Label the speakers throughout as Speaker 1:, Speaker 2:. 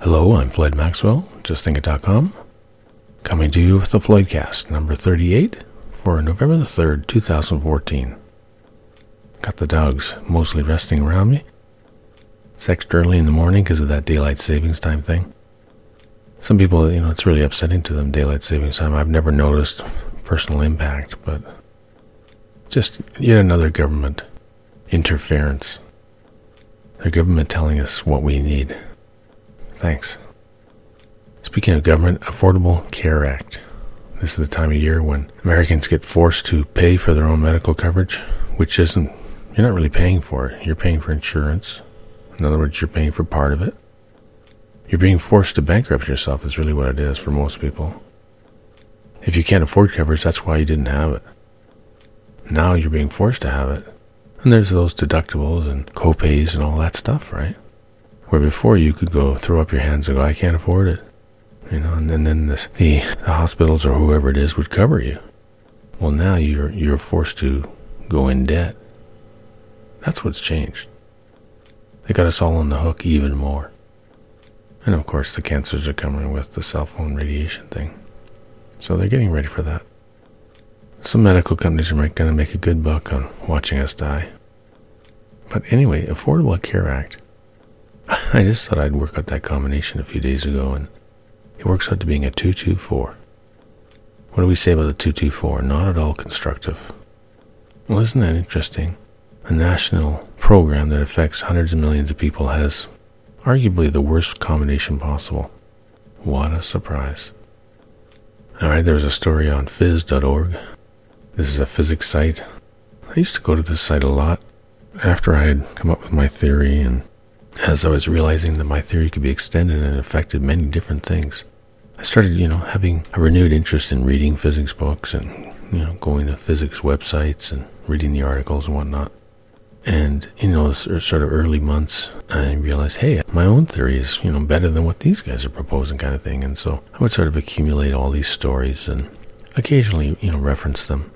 Speaker 1: Hello, I'm Floyd Maxwell, JustThinkIt.com, coming to you with the Floydcast, number 38, for November the 3rd, 2014. Got the dogs mostly resting around me. It's extra early in the morning because of that daylight savings time thing. Some people, it's really upsetting to them, daylight savings time. I've never noticed personal impact, but just yet another government interference. The government telling us what we need. Thanks. Speaking of government, Affordable Care Act. This is the time of year when Americans get forced to pay for their own medical coverage, which isn't, you're not really paying for it. You're paying for insurance. In other words, you're paying for part of it. You're being forced to bankrupt yourself is really what it is for most people. If you can't afford coverage, that's why you didn't have it. Now you're being forced to have it. And there's those deductibles and co-pays and all that stuff, right? Where before you could go throw up your hands and go, I can't afford it. And then the hospitals or whoever it is would cover you. Well, now you're forced to go in debt. That's what's changed. They got us all on the hook even more. And of course the cancers are coming with the cell phone radiation thing. So they're getting ready for that. Some medical companies are going to make a good buck on watching us die. But anyway, Affordable Care Act. I just thought I'd work out that combination a few days ago, and it works out to being a 224. What do we say about the 224? Not at all constructive. Well, isn't that interesting? A national program that affects hundreds of millions of people has arguably the worst combination possible. What a surprise. Alright, there's a story on phys.org. This is a physics site. I used to go to this site a lot after I had come up with my theory, and as I was realizing that my theory could be extended and affected many different things, I started, having a renewed interest in reading physics books and, going to physics websites and reading the articles and whatnot. And, those sort of early months, I realized, hey, my own theory is, better than what these guys are proposing kind of thing. And so I would sort of accumulate all these stories and occasionally, reference them.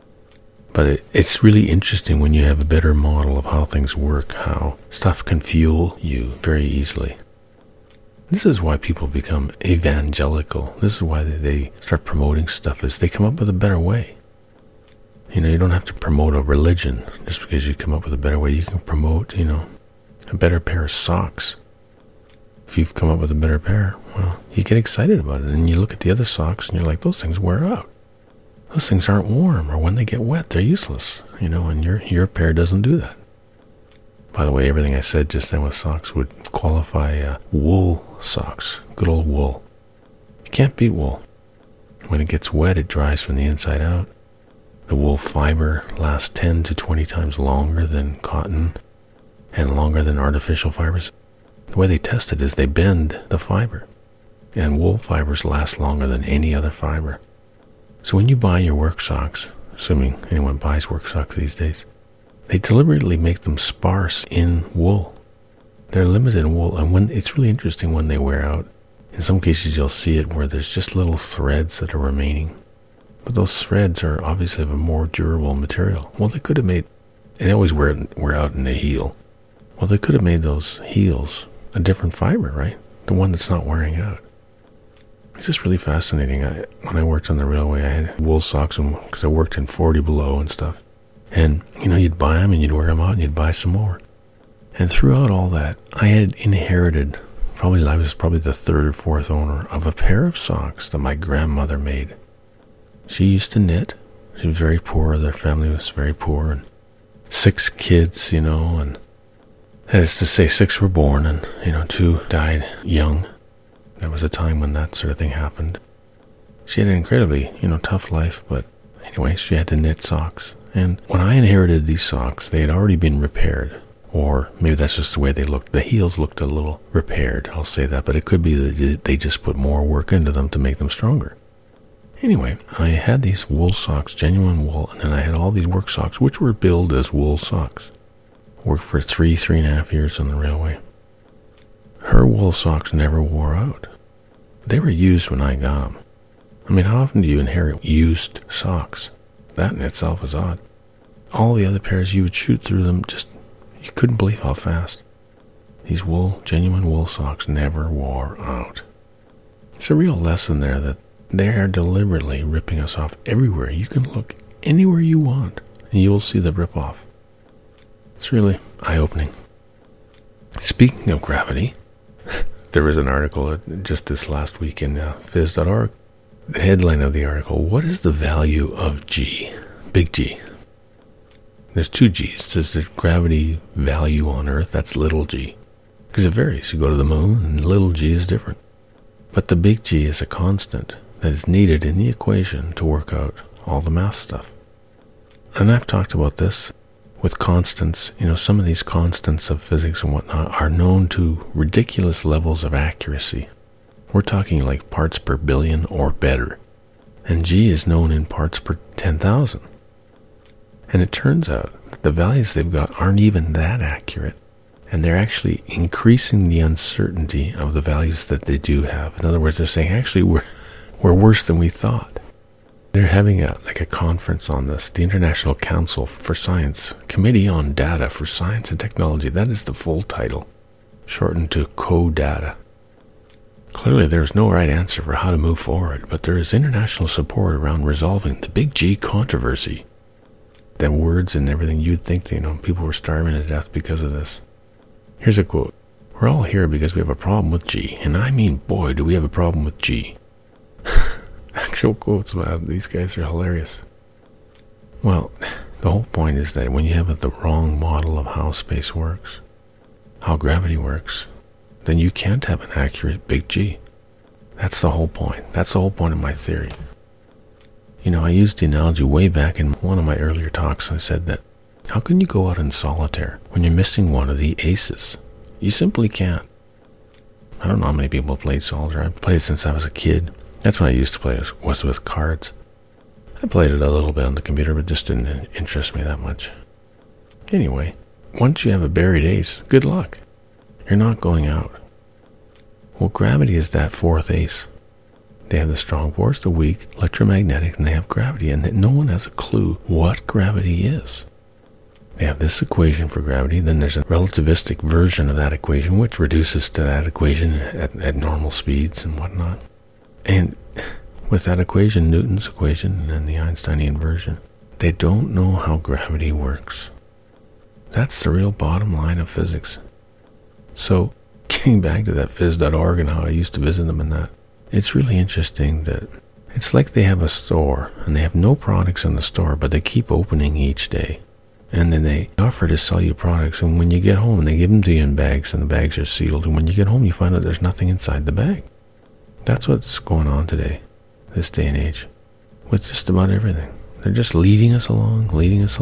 Speaker 1: But it's really interesting when you have a better model of how things work, how stuff can fuel you very easily. This is why people become evangelical. This is why they start promoting stuff, is they come up with a better way. You don't have to promote a religion just because you come up with a better way. You can promote, a better pair of socks. If you've come up with a better pair, well, you get excited about it. And you look at the other socks and you're like, those things wear out. Those things aren't warm, or when they get wet, they're useless, and your pair doesn't do that. By the way, everything I said just then with socks would qualify wool socks, good old wool. You can't beat wool. When it gets wet, it dries from the inside out. The wool fiber lasts 10 to 20 times longer than cotton and longer than artificial fibers. The way they test it is they bend the fiber, and wool fibers last longer than any other fiber. So when you buy your work socks, assuming anyone buys work socks these days, they deliberately make them sparse in wool. They're limited in wool, and it's really interesting when they wear out. In some cases you'll see it where there's just little threads that are remaining. But those threads are obviously of a more durable material. Well, they could have made, and they always wear out in the heel. Well, they could have made those heels a different fiber, right? The one that's not wearing out. It's just really fascinating. When I worked on the railway, I had wool socks because I worked in 40 below and stuff. And, you'd buy them and you'd wear them out and you'd buy some more. And throughout all that, I had inherited, I was probably the third or fourth owner of a pair of socks that my grandmother made. She used to knit. She was very poor. Their family was very poor. And 6 kids, and that is to say 6 were born and, 2 died young. There was a time when that sort of thing happened. She had an incredibly, tough life, but anyway, she had to knit socks. And when I inherited these socks, they had already been repaired. Or maybe that's just the way they looked. The heels looked a little repaired, I'll say that, but it could be that they just put more work into them to make them stronger. Anyway, I had these wool socks, genuine wool, and then I had all these work socks, which were billed as wool socks. Worked for 3.5 years on the railway. Her wool socks never wore out. They were used when I got them. I mean, how often do you inherit used socks? That in itself is odd. All the other pairs, you would shoot through them, you couldn't believe how fast. These genuine wool socks never wore out. It's a real lesson there that they are deliberately ripping us off everywhere. You can look anywhere you want, and you will see the rip-off. It's really eye-opening. Speaking of gravity, there was an article just this last week in phys.org. The headline of the article, what is the value of G? Big G. There's two G's. There's the gravity value on Earth, that's little g. Because it varies. You go to the moon, and little g is different. But the big G is a constant that is needed in the equation to work out all the math stuff. And I've talked about this with constants. Some of these constants of physics and whatnot are known to ridiculous levels of accuracy. We're talking like parts per billion or better. And G is known in parts per 10,000. And it turns out that the values they've got aren't even that accurate. And they're actually increasing the uncertainty of the values that they do have. In other words, they're saying, actually, we're worse than we thought. They're having a conference on this, the International Council for Science, Committee on Data for Science and Technology. That is the full title, shortened to CODATA. Clearly, there's no right answer for how to move forward, but there is international support around resolving the big G controversy. The words and everything, you'd think, people were starving to death because of this. Here's a quote. We're all here because we have a problem with G. And I mean, boy, do we have a problem with G. Actual quotes, man. These guys are hilarious. Well, the whole point is that when you have the wrong model of how space works, how gravity works, then you can't have an accurate big G. That's the whole point. That's the whole point of my theory. I used the analogy way back in one of my earlier talks. I said that, how can you go out in solitaire when you're missing one of the aces? You simply can't. I don't know how many people played solitaire. I've played it since I was a kid. That's when I used to play, was with cards. I played it a little bit on the computer, but it just didn't interest me that much. Anyway, once you have a buried ace, good luck. You're not going out. Well, gravity is that fourth ace. They have the strong force, the weak, electromagnetic, and they have gravity, and no one has a clue what gravity is. They have this equation for gravity, then there's a relativistic version of that equation, which reduces to that equation at normal speeds and whatnot. And with that equation, Newton's equation, and the Einsteinian version, they don't know how gravity works. That's the real bottom line of physics. So, getting back to that phys.org and how I used to visit them and that, it's really interesting that it's like they have a store, and they have no products in the store, but they keep opening each day. And then they offer to sell you products, and when you get home, they give them to you in bags, and the bags are sealed, and when you get home, you find out there's nothing inside the bag. That's what's going on today, this day and age, with just about everything. They're just leading us along.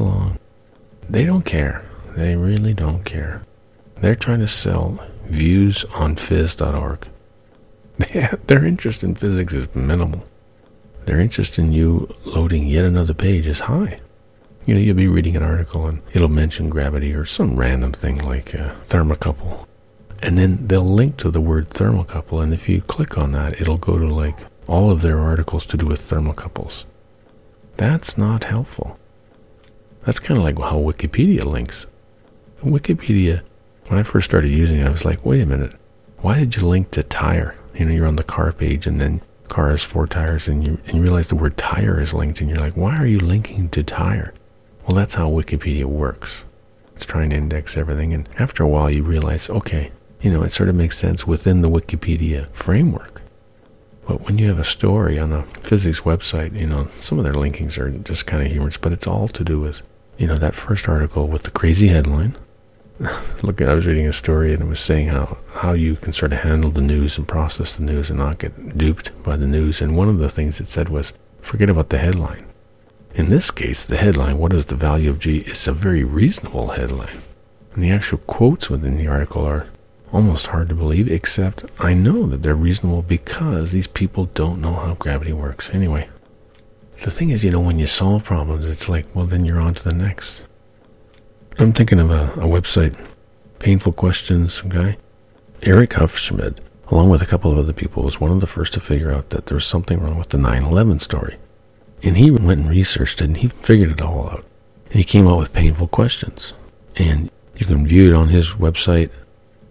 Speaker 1: They don't care. They really don't care. They're trying to sell views on phys.org. Their interest in physics is minimal. Their interest in you loading yet another page is high. You'll be reading an article and it'll mention gravity or some random thing like thermocouple. And then they'll link to the word thermocouple, and if you click on that, it'll go to all of their articles to do with thermocouples. That's not helpful. That's kind of like how Wikipedia links. Wikipedia, when I first started using it, I was like, wait a minute, why did you link to tire? You're on the car page, and then car has 4 tires, and you realize the word tire is linked, and you're like, why are you linking to tire? Well, that's how Wikipedia works. It's trying to index everything, and after a while you realize, okay, it sort of makes sense within the Wikipedia framework. But when you have a story on a physics website, some of their linkings are just kind of humorous, but it's all to do with, that first article with the crazy headline. Look, I was reading a story and it was saying how you can sort of handle the news and process the news and not get duped by the news. And one of the things it said was, forget about the headline. In this case, the headline, what is the value of G, is a very reasonable headline. And the actual quotes within the article are almost hard to believe, except I know that they're reasonable because these people don't know how gravity works. Anyway, the thing is, when you solve problems, it's like, well, then you're on to the next. I'm thinking of a website, Painful Questions guy. Eric Hufschmid, along with a couple of other people, was one of the first to figure out that there was something wrong with the 9/11 story. And he went and researched it, and he figured it all out. And he came out with Painful Questions. And you can view it on his website.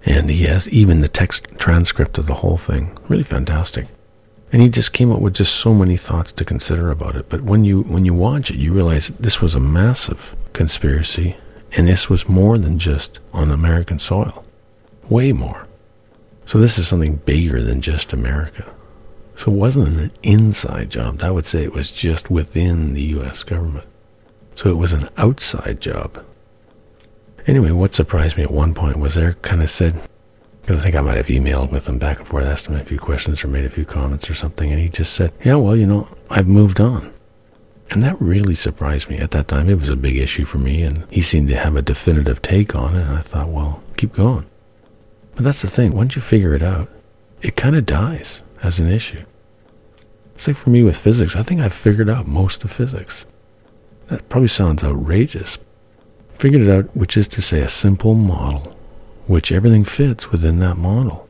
Speaker 1: And he has even the text transcript of the whole thing. Really fantastic. And he just came up with just so many thoughts to consider about it. But when you watch it, you realize this was a massive conspiracy, and this was more than just on American soil. Way more. So this is something bigger than just America. So it wasn't an inside job. I would say it was just within the U.S. government. So it was an outside job. Anyway, what surprised me at one point was Eric kind of said, because I think I might have emailed with him back and forth, asked him a few questions or made a few comments or something, and he just said, yeah, well, I've moved on. And that really surprised me. At that time, it was a big issue for me, and he seemed to have a definitive take on it, and I thought, well, keep going. But that's the thing. Once you figure it out, it kind of dies as an issue. Say for me with physics, I think I've figured out most of physics. That probably sounds outrageous. Figured it out, which is to say a simple model, which everything fits within that model.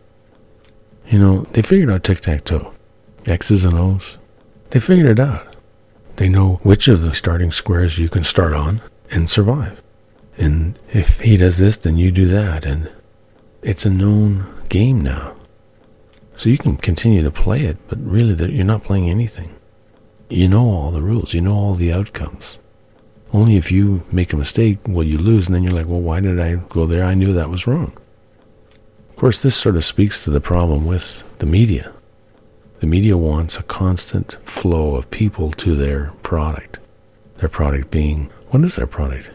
Speaker 1: They figured out tic-tac-toe, X's and O's. They figured it out. They know which of the starting squares you can start on and survive. And if he does this, then you do that. And it's a known game now. So you can continue to play it, but really you're not playing anything. You know all the rules. You know all the outcomes. Only if you make a mistake will you lose, and then you're like, well, why did I go there? I knew that was wrong. Of course, this sort of speaks to the problem with the media. The media wants a constant flow of people to their product. Their product being, what is their product?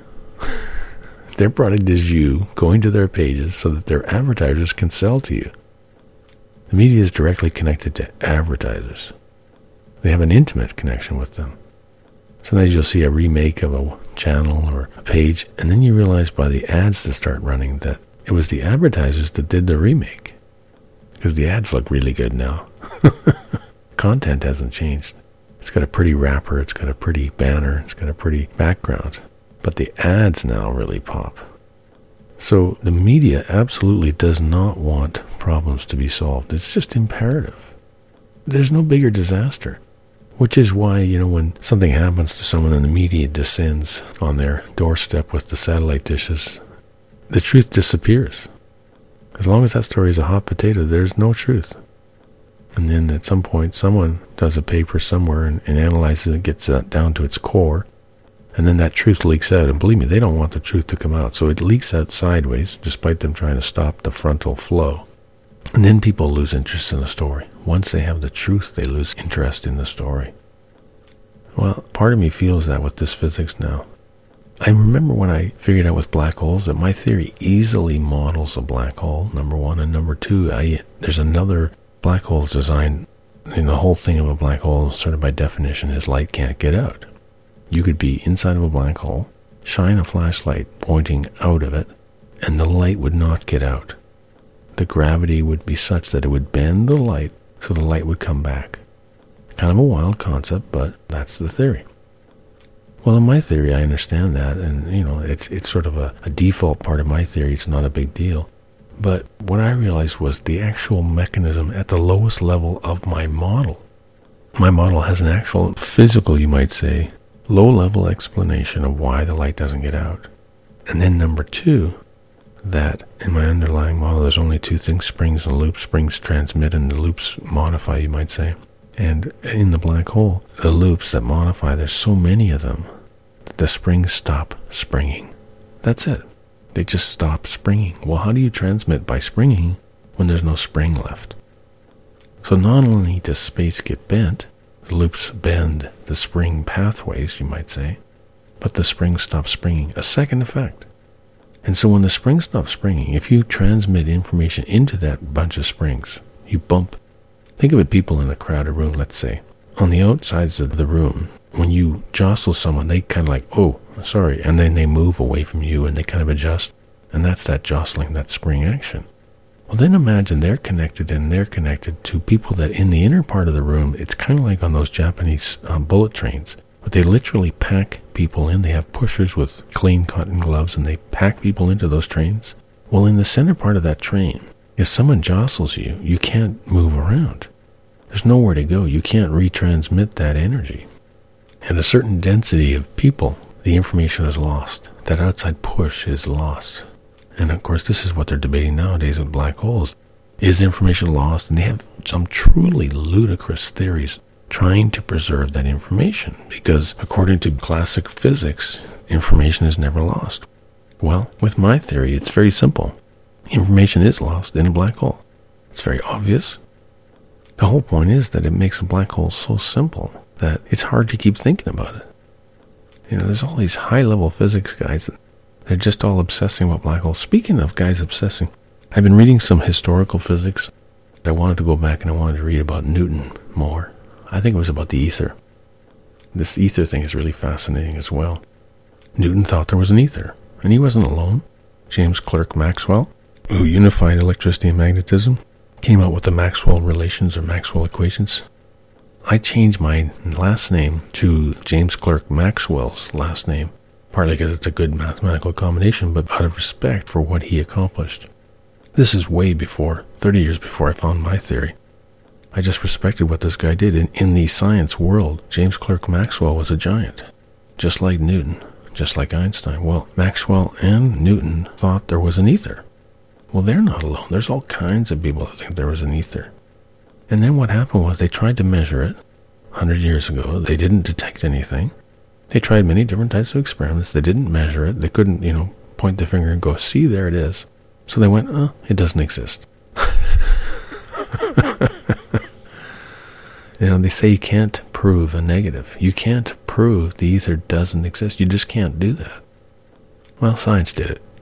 Speaker 1: Their product is you going to their pages so that their advertisers can sell to you. The media is directly connected to advertisers. They have an intimate connection with them. Sometimes you'll see a remake of a channel or a page, and then you realize by the ads that start running that it was the advertisers that did the remake. Because the ads look really good now. Content hasn't changed. It's got a pretty wrapper, it's got a pretty banner, it's got a pretty background. But the ads now really pop. So the media absolutely does not want problems to be solved. It's just imperative. There's no bigger disaster. Which is why, when something happens to someone and the media descends on their doorstep with the satellite dishes, the truth disappears. As long as that story is a hot potato, there's no truth. And then at some point, someone does a paper somewhere and analyzes it, gets that down to its core, and then that truth leaks out. And believe me, they don't want the truth to come out. So it leaks out sideways, despite them trying to stop the frontal flow. And then people lose interest in the story. Once they have the truth, they lose interest in the story. Well, part of me feels that with this physics now. I remember when I figured out with black holes that my theory easily models a black hole, number one. And number two, there's another black hole design. The whole thing of a black hole, sort of by definition, is light can't get out. You could be inside of a black hole, shine a flashlight pointing out of it, and the light would not get out. The gravity would be such that it would bend the light so the light would come back. Kind of a wild concept, but that's the theory. Well, in my theory, I understand that, and, it's sort of a default part of my theory. It's not a big deal. But what I realized was the actual mechanism at the lowest level of my model. My model has an actual physical, you might say, low-level explanation of why the light doesn't get out. And then number two, that in my underlying model, there's only two things, springs and loops. Springs transmit and the loops modify, you might say. And in the black hole, the loops that modify, there's so many of them that the springs stop springing. That's it. They just stop springing. Well, how do you transmit by springing when there's no spring left? So not only does space get bent, the loops bend the spring pathways, you might say, but the spring stops springing. A second effect. And so when the spring stops springing, if you transmit information into that bunch of springs, you bump. Think of it, people in a crowded room, let's say. On the outsides of the room, when you jostle someone, they kind of like, oh, sorry, and then they move away from you and they kind of adjust. And that's that jostling, that spring action. Well, then imagine they're connected to people that in the inner part of the room, it's kind of like on those Japanese bullet trains, but they literally pack people in. They have pushers with clean cotton gloves and they pack people into those trains. Well, in the center part of that train, if someone jostles you, you can't move around. There's nowhere to go. You can't retransmit that energy. At a certain density of people, the information is lost. That outside push is lost. And of course, this is what they're debating nowadays with black holes. Is information lost? And they have some truly ludicrous theories trying to preserve that information, because according to classic physics, information is never lost. Well, with my theory, it's very simple. Information is lost in a black hole. It's very obvious. The whole point is that it makes a black hole so simple that it's hard to keep thinking about it. There's all these high-level physics guys that they're just all obsessing about black holes. Speaking of guys obsessing, I've been reading some historical physics. I wanted to go back and I wanted to read about Newton more. I think it was about the ether. This ether thing is really fascinating as well. Newton thought there was an ether, and he wasn't alone. James Clerk Maxwell, who unified electricity and magnetism, came out with the Maxwell relations or Maxwell equations. I changed my last name to James Clerk Maxwell's last name, partly because it's a good mathematical combination, but out of respect for what he accomplished. This is way before, 30 years before I found my theory. I just respected what this guy did. In the science world, James Clerk Maxwell was a giant, just like Newton, just like Einstein. Well, Maxwell and Newton thought there was an ether. Well, they're not alone. There's all kinds of people that think there was an ether. And then what happened was they tried to measure it 100 years ago. They didn't detect anything. They tried many different types of experiments. They didn't measure it. They couldn't, point the finger and go, see, there it is. So they went, it doesn't exist. They say you can't prove a negative. You can't prove the ether doesn't exist. You just can't do that. Well, science did it.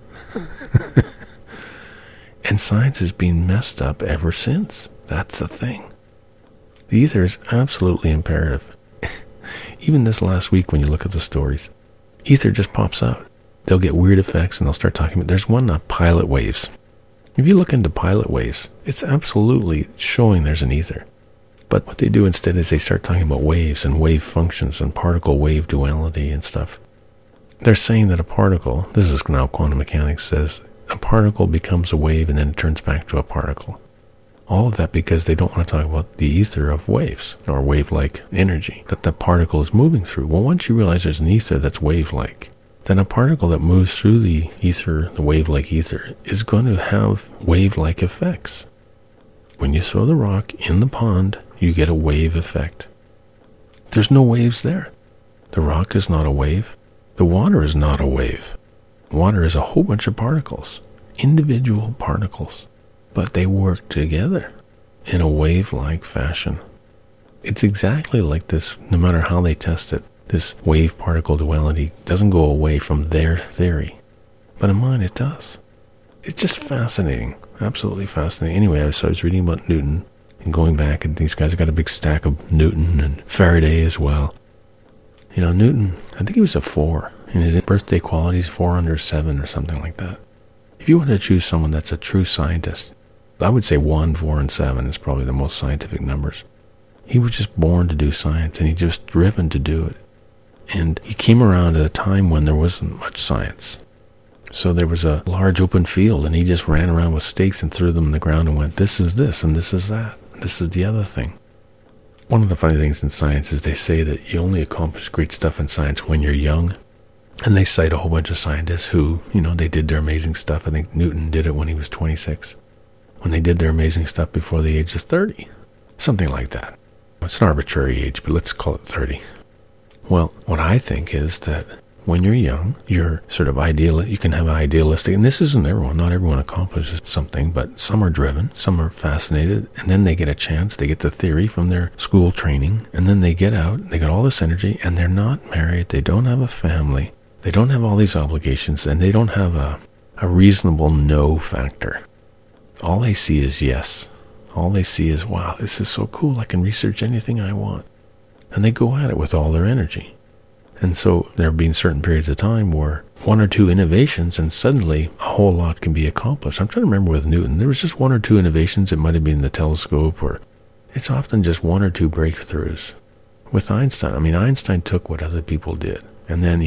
Speaker 1: And science has been messed up ever since. That's the thing. The ether is absolutely imperative. Even this last week when you look at the stories, ether just pops out. They'll get weird effects and they'll start talking about, there's one, pilot waves. If you look into pilot waves, it's absolutely showing there's an ether. But what they do instead is they start talking about waves and wave functions and particle wave duality and stuff. They're saying that a particle, this is now quantum mechanics says, a particle becomes a wave and then it turns back to a particle. All of that because they don't want to talk about the ether of waves or wave-like energy that the particle is moving through. Well, once you realize there's an ether that's wave-like, then a particle that moves through the ether, the wave-like ether, is going to have wave-like effects. When you throw the rock in the pond, you get a wave effect. There's no waves there. The rock is not a wave. The water is not a wave. Water is a whole bunch of particles, individual particles, but they work together in a wave-like fashion. It's exactly like this, no matter how they test it. This wave-particle duality doesn't go away from their theory, but in mine it does. It's just fascinating, absolutely fascinating. Anyway, so I was reading about Newton and going back, and these guys have got a big stack of Newton and Faraday as well. Newton, I think he was a 4. In his birthday qualities, 4 under 7 or something like that. If you want to choose someone that's a true scientist, I would say 1, 4, and 7 is probably the most scientific numbers. He was just born to do science, and he just driven to do it. And he came around at a time when there wasn't much science. So there was a large open field, and he just ran around with stakes and threw them in the ground and went, this is this, and this is that, and this is the other thing. One of the funny things in science is they say that you only accomplish great stuff in science when you're young. And they cite a whole bunch of scientists who, they did their amazing stuff. I think Newton did it when he was 26. When they did their amazing stuff before the age of 30. Something like that. It's an arbitrary age, but let's call it 30. Well, what I think is that when you're young, you're sort of you can have idealistic, and this isn't everyone, not everyone accomplishes something, but some are driven, some are fascinated, and then they get a chance, they get the theory from their school training, and then they get out, they got all this energy, and they're not married, they don't have a family. They don't have all these obligations, and they don't have a reasonable no factor. All they see is yes. All they see is, wow, this is so cool. I can research anything I want. And they go at it with all their energy. And so there have been certain periods of time where 1 or 2 innovations, and suddenly a whole lot can be accomplished. I'm trying to remember with Newton, there was just 1 or 2 innovations. It might have been the telescope, or it's often just 1 or 2 breakthroughs. With Einstein, Einstein took what other people did, and then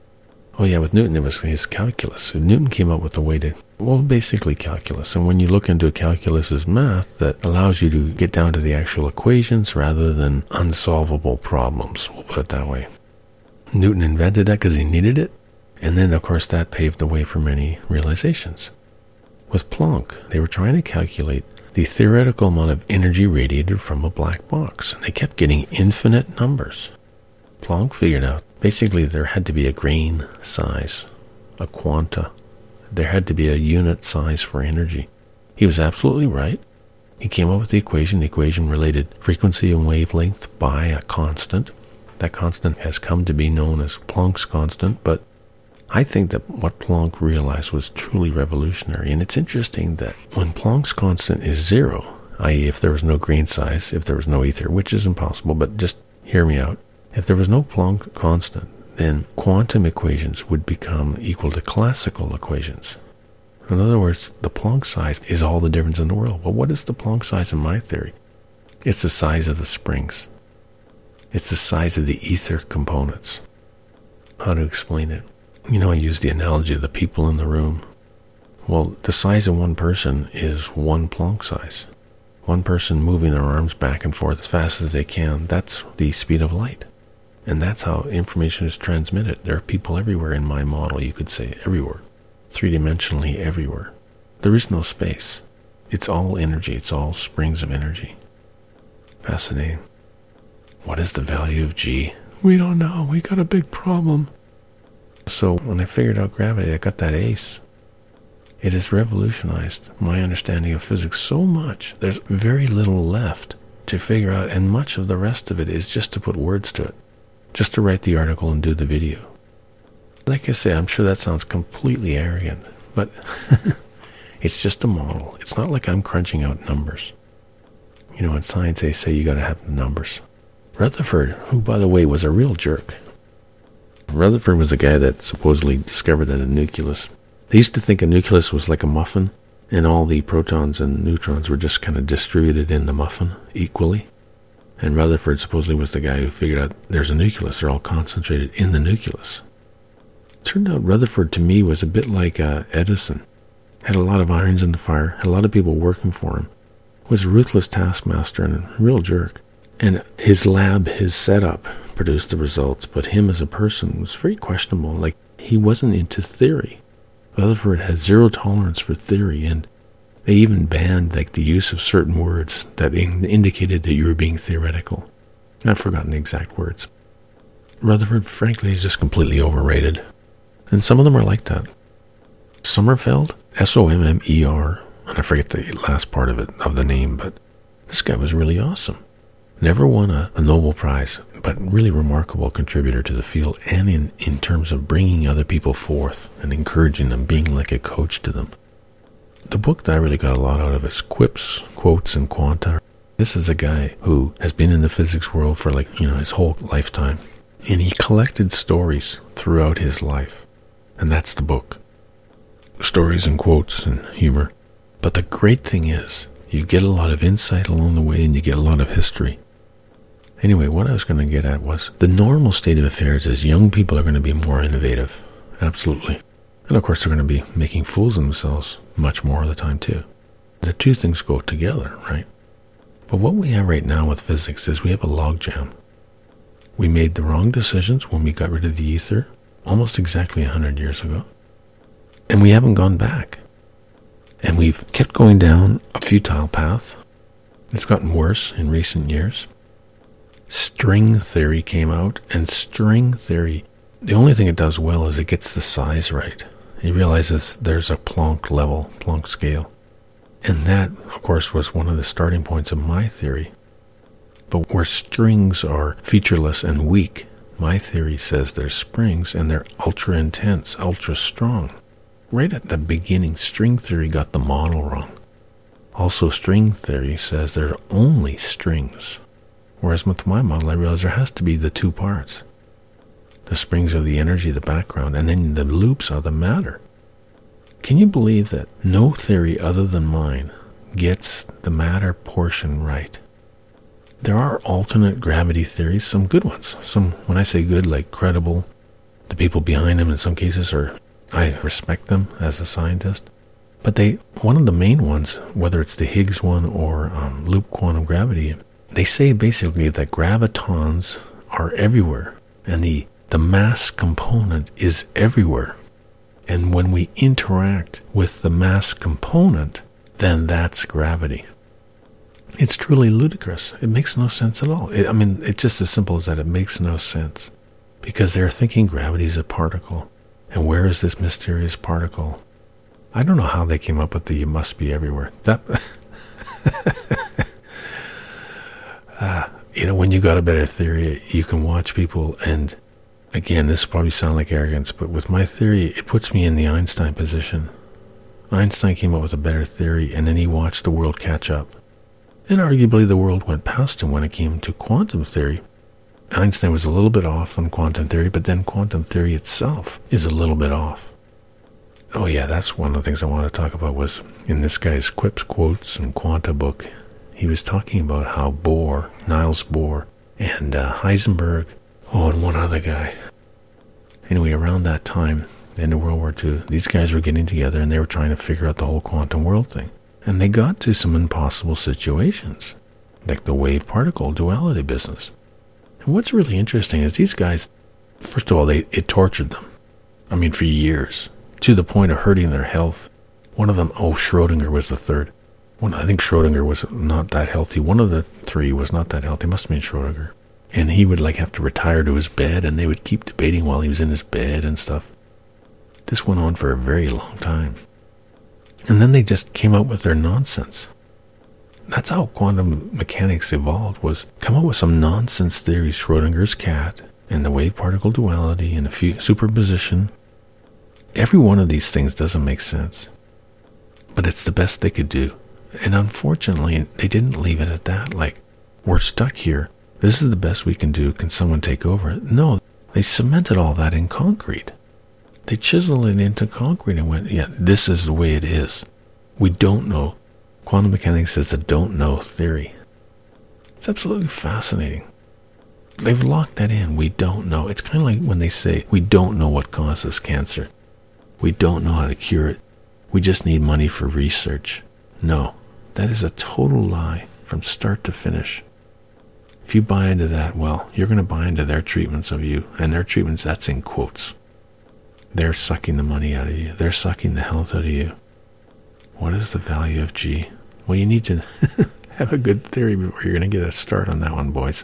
Speaker 1: with Newton, it was his calculus. Newton came up with a way to, basically calculus. And when you look into calculus as math, that allows you to get down to the actual equations rather than unsolvable problems. We'll put it that way. Newton invented that because he needed it. And then, of course, that paved the way for many realizations. With Planck, they were trying to calculate the theoretical amount of energy radiated from a black box, and they kept getting infinite numbers. Planck figured out basically there had to be a grain size, a quanta. There had to be a unit size for energy. He was absolutely right. He came up with the equation. The equation related frequency and wavelength by a constant. That constant has come to be known as Planck's constant, but I think that what Planck realized was truly revolutionary. And it's interesting that when Planck's constant is zero, i.e. if there was no grain size, if there was no ether, which is impossible, but just hear me out. If there was no Planck constant, then quantum equations would become equal to classical equations. In other words, the Planck size is all the difference in the world. But what is the Planck size in my theory? It's the size of the springs. It's the size of the ether components. How to explain it? You know, I use the analogy of the people in the room. Well, the size of one person is one Planck size. One person moving their arms back and forth as fast as they can, that's the speed of light. And that's how information is transmitted. There are people everywhere in my model, you could say, everywhere. Three-dimensionally everywhere. There is no space. It's all energy. It's all springs of energy. Fascinating. What is the value of G? We don't know. We got a big problem. So when I figured out gravity, I got that ace. It has revolutionized my understanding of physics so much. There's very little left to figure out, and much of the rest of it is just to put words to it. Just to write the article and do the video. Like I say, I'm sure that sounds completely arrogant, but it's just a model. It's not like I'm crunching out numbers. You know, in science they say you got to have the numbers. Rutherford, who by the way was a real jerk. Rutherford was the guy that supposedly discovered that a nucleus. They used to think a nucleus was like a muffin, and all the protons and neutrons were just kind of distributed in the muffin equally. And Rutherford supposedly was the guy who figured out there's a nucleus. They're all concentrated in the nucleus. It turned out Rutherford to me was a bit like Edison. Had a lot of irons in the fire, had a lot of people working for him. Was a ruthless taskmaster and a real jerk. And his lab, his setup, produced the results, but him as a person was very questionable. Like, he wasn't into theory. Rutherford had zero tolerance for theory, and they even banned like the use of certain words that indicated that you were being theoretical. I've forgotten the exact words. Rutherford, frankly, is just completely overrated. And some of them are like that. Sommerfeld, S-O-M-M-E-R, and I forget the last part of it, of the name, but this guy was really awesome. Never won a Nobel Prize, but really remarkable contributor to the field, and in terms of bringing other people forth and encouraging them, being like a coach to them. The book that I really got a lot out of is Quips, Quotes, and Quanta. This is a guy who has been in the physics world for his whole lifetime. And he collected stories throughout his life. And that's the book. Stories and quotes and humor. But the great thing is, you get a lot of insight along the way and you get a lot of history. Anyway, what I was going to get at was, the normal state of affairs is young people are going to be more innovative. Absolutely. And of course they're going to be making fools of themselves much more of the time too. The two things go together, right? But what we have right now with physics is we have a logjam. We made the wrong decisions when we got rid of the ether almost exactly 100 years ago. And we haven't gone back. And we've kept going down a futile path. It's gotten worse in recent years. String theory came out, and string theory, the only thing it does well is it gets the size right. It realizes there's a Planck level, Planck scale. And that, of course, was one of the starting points of my theory. But where strings are featureless and weak, my theory says they're springs and they're ultra intense, ultra strong. Right at the beginning, string theory got the model wrong. Also, string theory says there are only strings. Whereas with my model, I realized there has to be the two parts. The springs are the energy, the background, and then the loops are the matter. Can you believe that no theory other than mine gets the matter portion right? There are alternate gravity theories, some good ones. Some, when I say good, like credible. The people behind them in some cases I respect them as a scientist. But one of the main ones, whether it's the Higgs one or loop quantum gravity, they say basically that gravitons are everywhere. And the the mass component is everywhere. And when we interact with the mass component, then that's gravity. It's truly ludicrous. It makes no sense at all. It's just as simple as that. It makes no sense. Because they're thinking gravity is a particle. And where is this mysterious particle? I don't know how they came up with the "you must be everywhere." That, when you got a better theory, you can watch people, and again, this probably sounds like arrogance, but with my theory, it puts me in the Einstein position. Einstein came up with a better theory, and then he watched the world catch up. And arguably the world went past him when it came to quantum theory. Einstein was a little bit off on quantum theory, but then quantum theory itself is a little bit off. Oh yeah, that's one of the things I want to talk about was in this guy's Quips, Quotes, and Quanta book. He was talking about how Bohr, Niels Bohr, and Heisenberg, and one other guy. Anyway, around that time, end of World War II, these guys were getting together and they were trying to figure out the whole quantum world thing. And they got to some impossible situations, like the wave-particle duality business. And what's really interesting is these guys, first of all, it tortured them. For years, to the point of hurting their health. One of them, Schrodinger was the third. I think Schrodinger was not that healthy. One of the three was not that healthy. It must have been Schrodinger. And he would have to retire to his bed, and they would keep debating while he was in his bed and stuff. This went on for a very long time. And then they just came out with their nonsense. That's how quantum mechanics evolved, was come up with some nonsense theories, Schrodinger's cat, and the wave-particle duality, and the superposition. Every one of these things doesn't make sense. But it's the best they could do. And unfortunately, they didn't leave it at that. We're stuck here. This is the best we can do. Can someone take over? No, they cemented all that in concrete. They chiseled it into concrete and went, yeah, this is the way it is. We don't know. Quantum mechanics is a don't know theory. It's absolutely fascinating. They've locked that in. We don't know. It's kind of like when they say, we don't know what causes cancer. We don't know how to cure it. We just need money for research. No, that is a total lie from start to finish. If you buy into that, well, you're going to buy into their treatments of you. And their treatments, that's in quotes. They're sucking the money out of you. They're sucking the health out of you. What is the value of G? Well, you need to have a good theory before you're going to get a start on that one, boys.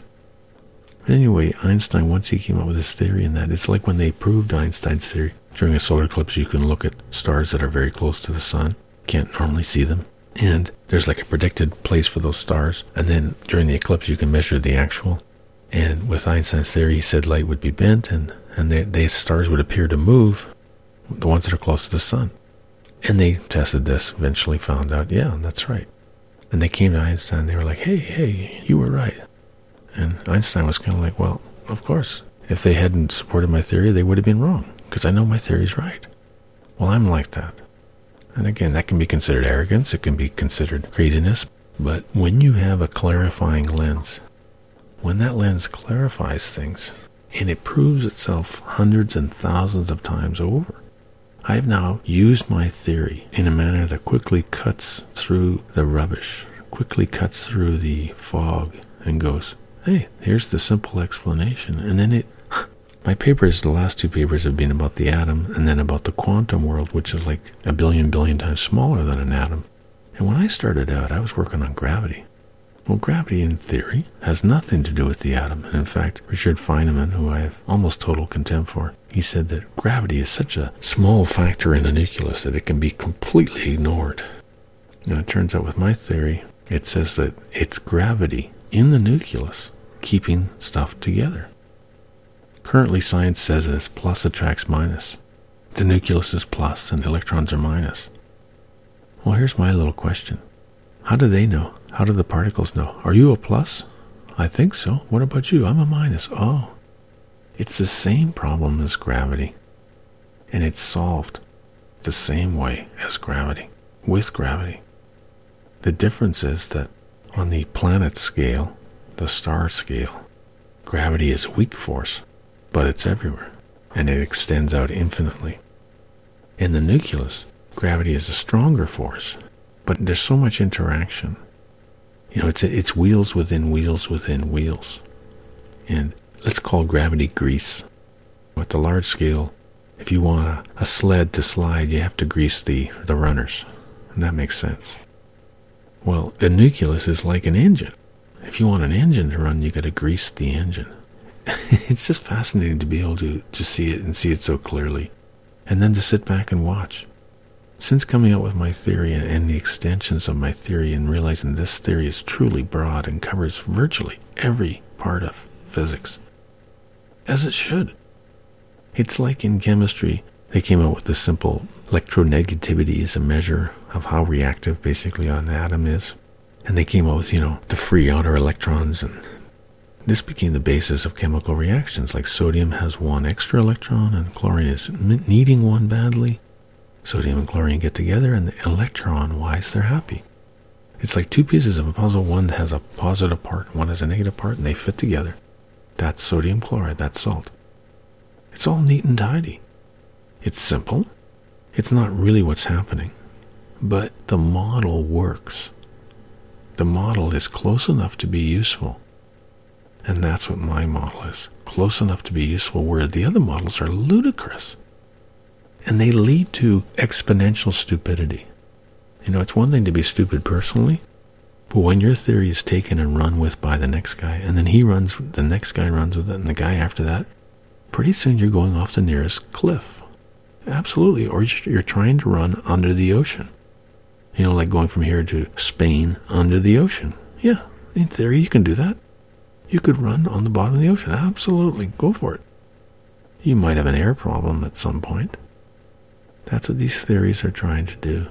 Speaker 1: But anyway, Einstein, once he came up with his theory in that, it's like when they proved Einstein's theory. During a solar eclipse, you can look at stars that are very close to the sun. Can't normally see them. And there's a predicted place for those stars. And then during the eclipse, you can measure the actual. And with Einstein's theory, he said light would be bent and the stars would appear to move, the ones that are close to the sun. And they tested this, eventually found out, yeah, that's right. And they came to Einstein, and they were like, hey, you were right. And Einstein was kind of like, well, of course. If they hadn't supported my theory, they would have been wrong, because I know my theory's right. Well, I'm like that. And again, that can be considered arrogance, it can be considered craziness, but when you have a clarifying lens, when that lens clarifies things, and it proves itself hundreds and thousands of times over, I've now used my theory in a manner that quickly cuts through the rubbish, quickly cuts through the fog, and goes, hey, here's the simple explanation. And then my papers, the last two papers have been about the atom and then about the quantum world, which is like a billion times smaller than an atom. And when I started out, I was working on gravity. Well, gravity in theory has nothing to do with the atom. And in fact, Richard Feynman, who I have almost total contempt for, he said that gravity is such a small factor in the nucleus that it can be completely ignored. And it turns out with my theory, it says that it's gravity in the nucleus keeping stuff together. Currently, science says that it's plus attracts minus. The nucleus is plus and the electrons are minus. Well, here's my little question. How do they know? How do the particles know? Are you a plus? I think so. What about you? I'm a minus. Oh. It's the same problem as gravity. And it's solved the same way as gravity, with gravity. The difference is that on the planet scale, the star scale, gravity is a weak force, but it's everywhere, and it extends out infinitely. In the nucleus, gravity is a stronger force, but there's so much interaction. You know, it's wheels within wheels within wheels. And let's call gravity grease. At the large scale, if you want a sled to slide, you have to grease the runners. And that makes sense. Well, the nucleus is like an engine. If you want an engine to run, you got to grease the engine. It's just fascinating to be able to see it and see it so clearly. And then to sit back and watch. Since coming out with my theory and the extensions of my theory and realizing this theory is truly broad and covers virtually every part of physics, as it should. It's like in chemistry, they came out with the simple electronegativity as a measure of how reactive basically an atom is. And they came out with, the free outer electrons, and this became the basis of chemical reactions. Like sodium has one extra electron and chlorine is needing one badly. Sodium and chlorine get together, and electron-wise, they're happy. It's like two pieces of a puzzle. One has a positive part, one has a negative part, and they fit together. That's sodium chloride, that's salt. It's all neat and tidy. It's simple. It's not really what's happening. But the model works. The model is close enough to be useful. And that's what my model is. Close enough to be useful, where the other models are ludicrous. And they lead to exponential stupidity. It's one thing to be stupid personally, but when your theory is taken and run with by the next guy, and then the next guy runs with it, and the guy after that, pretty soon you're going off the nearest cliff. Absolutely. Or you're trying to run under the ocean. Like going from here to Spain under the ocean. Yeah, in theory you can do that. You could run on the bottom of the ocean. Absolutely. Go for it. You might have an air problem at some point. That's what these theories are trying to do.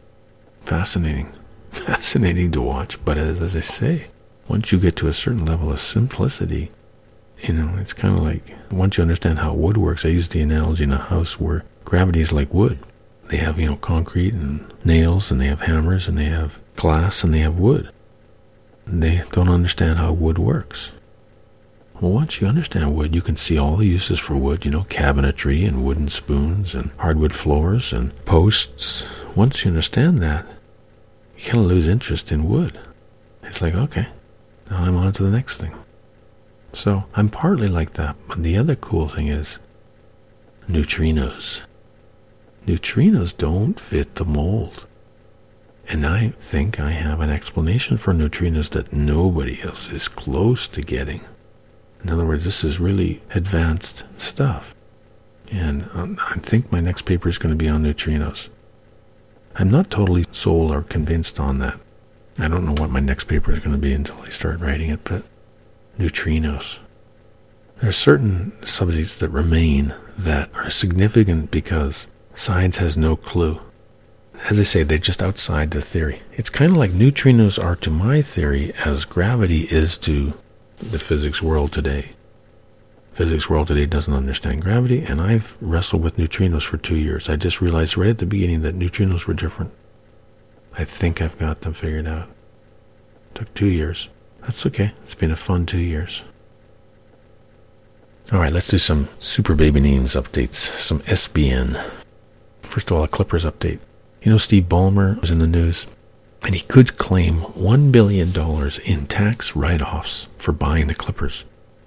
Speaker 1: Fascinating. Fascinating to watch. But as I say, once you get to a certain level of simplicity, it's kind of like, once you understand how wood works, I use the analogy in a house where gravity is like wood. They have, concrete and nails, and they have hammers, and they have glass, and they have wood. And they don't understand how wood works. Well, once you understand wood, you can see all the uses for wood, cabinetry and wooden spoons and hardwood floors and posts. Once you understand that, you kind of lose interest in wood. It's like, okay, now I'm on to the next thing. So I'm partly like that, but the other cool thing is neutrinos. Neutrinos don't fit the mold. And I think I have an explanation for neutrinos that nobody else is close to getting. In other words, this is really advanced stuff. And I think my next paper is going to be on neutrinos. I'm not totally sold or convinced on that. I don't know what my next paper is going to be until I start writing it, but neutrinos. There are certain subjects that remain that are significant because science has no clue. As I say, they're just outside the theory. It's kind of like neutrinos are to my theory as gravity is to the physics world today. Physics world today doesn't understand gravity, and I've wrestled with neutrinos for 2 years. I just realized right at the beginning that neutrinos were different. I think I've got them figured out. Took 2 years. That's okay. It's been a fun 2 years. All right, let's do some super baby names updates, some SBN. First of all, a Clippers update. Steve Ballmer was in the news, and he could claim $1 billion in tax write-offs for buying the Clippers.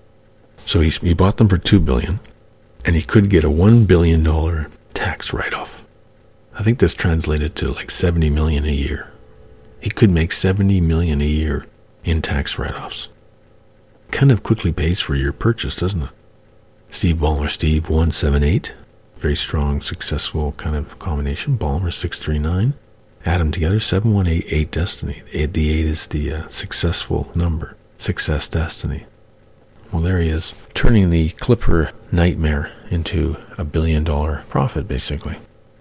Speaker 1: So he bought them for $2 billion, and he could get a $1 billion tax write-off. I think this translated to like $70 million a year. He could make $70 million a year in tax write-offs. Kind of quickly pays for your purchase, doesn't it? Steve Ballmer, Steve 178. Very strong, successful kind of combination. Ballmer 639. Add them together, 7188 8 destiny. The 8 is the successful number. Success destiny. Well, there he is, turning the Clipper nightmare into $1 billion profit, basically.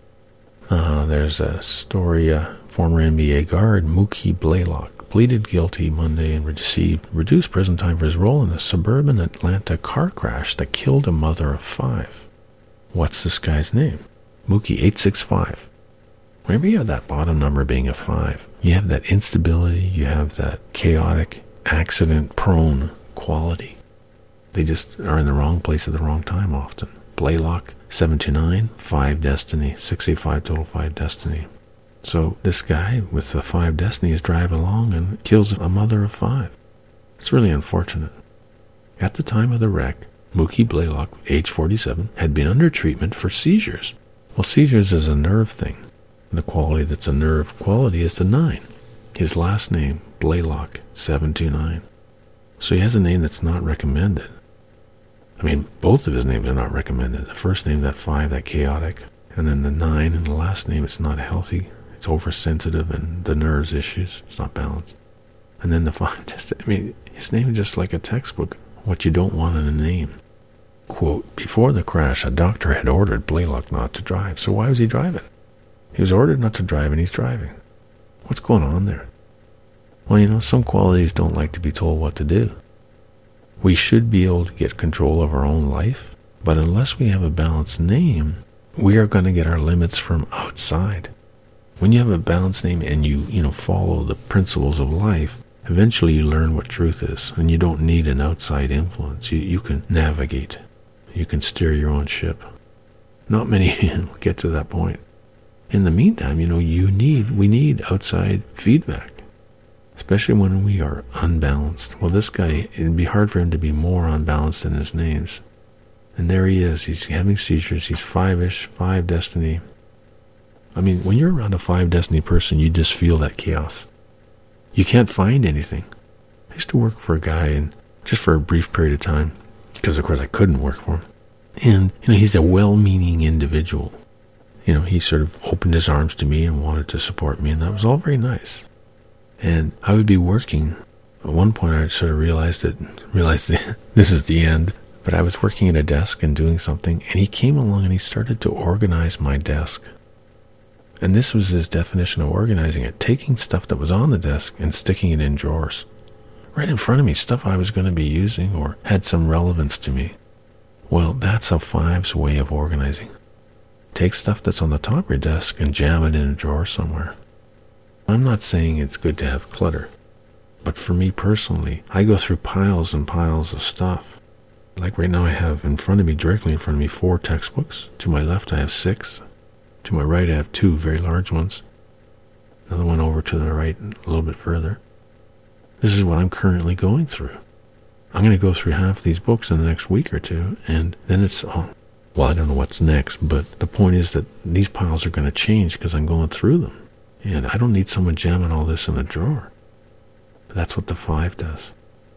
Speaker 1: There's a story, former NBA guard Mookie Blaylock pleaded guilty Monday and received reduced prison time for his role in a suburban Atlanta car crash that killed a mother of 5. What's this guy's name? Mookie 865. Whenever you have that bottom number being a 5, you have that instability, you have that chaotic, accident-prone quality. They just are in the wrong place at the wrong time often. Blaylock, 729, 5 destiny, 685 total 5 destiny. So this guy with the 5 destiny is driving along and kills a mother of 5. It's really unfortunate. At the time of the wreck, Mookie Blaylock, age 47, had been under treatment for seizures. Well, seizures is a nerve thing. The quality that's a nerve quality is the 9. His last name, Blaylock, 729. So he has a name that's not recommended. I mean, both of his names are not recommended. The first name, that 5, that chaotic, and then the 9, and the last name, it's not healthy. It's oversensitive, and the nerves issues. It's not balanced. And then the 5, his name is just like a textbook, what you don't want in a name. Quote, before the crash, a doctor had ordered Blaylock not to drive. So why was he driving? He was ordered not to drive, and he's driving. What's going on there? Well, some qualities don't like to be told what to do. We should be able to get control of our own life, but unless we have a balanced name, we are going to get our limits from outside. When you have a balanced name and you follow the principles of life, eventually you learn what truth is, and you don't need an outside influence. You can navigate. You can steer your own ship. Not many get to that point. In the meantime, we need outside feedback, especially when we are unbalanced. Well, this guy, it'd be hard for him to be more unbalanced in his names. And there he is. He's having seizures. He's 5-ish, 5 destiny. I mean, when you're around a 5 destiny person, you just feel that chaos. You can't find anything. I used to work for a guy, and just for a brief period of time, because of course I couldn't work for him. And, he's a well-meaning individual. He sort of opened his arms to me and wanted to support me, and that was all very nice. And I would be working. At one point I sort of realized this is the end. But I was working at a desk and doing something, and he came along and he started to organize my desk. And this was his definition of organizing it, taking stuff that was on the desk and sticking it in drawers. Right in front of me, stuff I was going to be using or had some relevance to me. Well, that's a 5's way of organizing. Take stuff that's on the top of your desk and jam it in a drawer somewhere. I'm not saying it's good to have clutter, but for me personally, I go through piles and piles of stuff. Like right now I have in front of me, directly in front of me, 4 textbooks. To my left I have 6. To my right I have 2 very large ones. Another one over to the right a little bit further. This is what I'm currently going through. I'm going to go through half these books in the next week or 2, and then it's all... Well, I don't know what's next, but the point is that these piles are going to change because I'm going through them. And I don't need someone jamming all this in a drawer. But that's what the 5 does.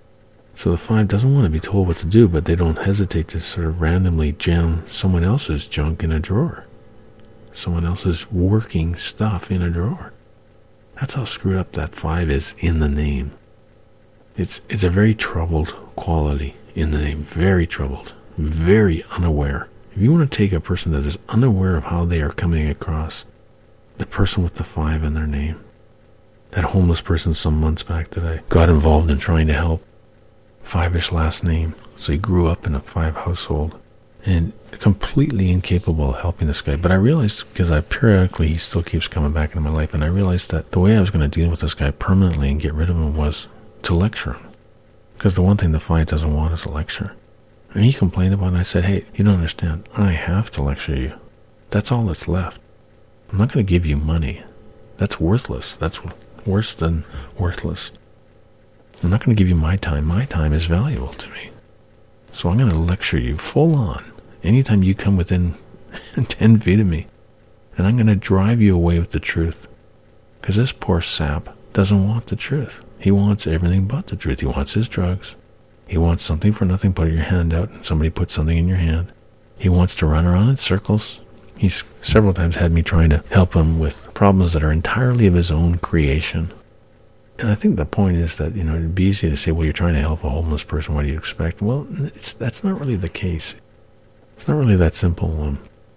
Speaker 1: So the 5 doesn't want to be told what to do, but they don't hesitate to sort of randomly jam someone else's junk in a drawer. Someone else's working stuff in a drawer. That's how screwed up that 5 is in the name. It's a very troubled quality in the name. Very troubled. Very unaware. If you want to take a person that is unaware of how they are coming across, the person with the 5 in their name, that homeless person some months back that I got involved in trying to help, 5-ish last name, so he grew up in a 5 household, and completely incapable of helping this guy. But I realized, because periodically he still keeps coming back into my life, and I realized that the way I was going to deal with this guy permanently and get rid of him was to lecture him. Because the one thing the 5 doesn't want is a lecture. And he complained about it, and I said, hey, you don't understand. I have to lecture you. That's all that's left. I'm not going to give you money. That's worthless. That's worse than worthless. I'm not going to give you my time. My time is valuable to me. So I'm going to lecture you full on anytime you come within 10 feet of me. And I'm going to drive you away with the truth. Because this poor sap doesn't want the truth. He wants everything but the truth. He wants his drugs. He wants something for nothing. Put your hand out and somebody puts something in your hand. He wants to run around in circles. He's several times had me trying to help him with problems that are entirely of his own creation. And I think the point is that, it'd be easy to say, well, you're trying to help a homeless person. What do you expect? Well, that's not really the case. It's not really that simple.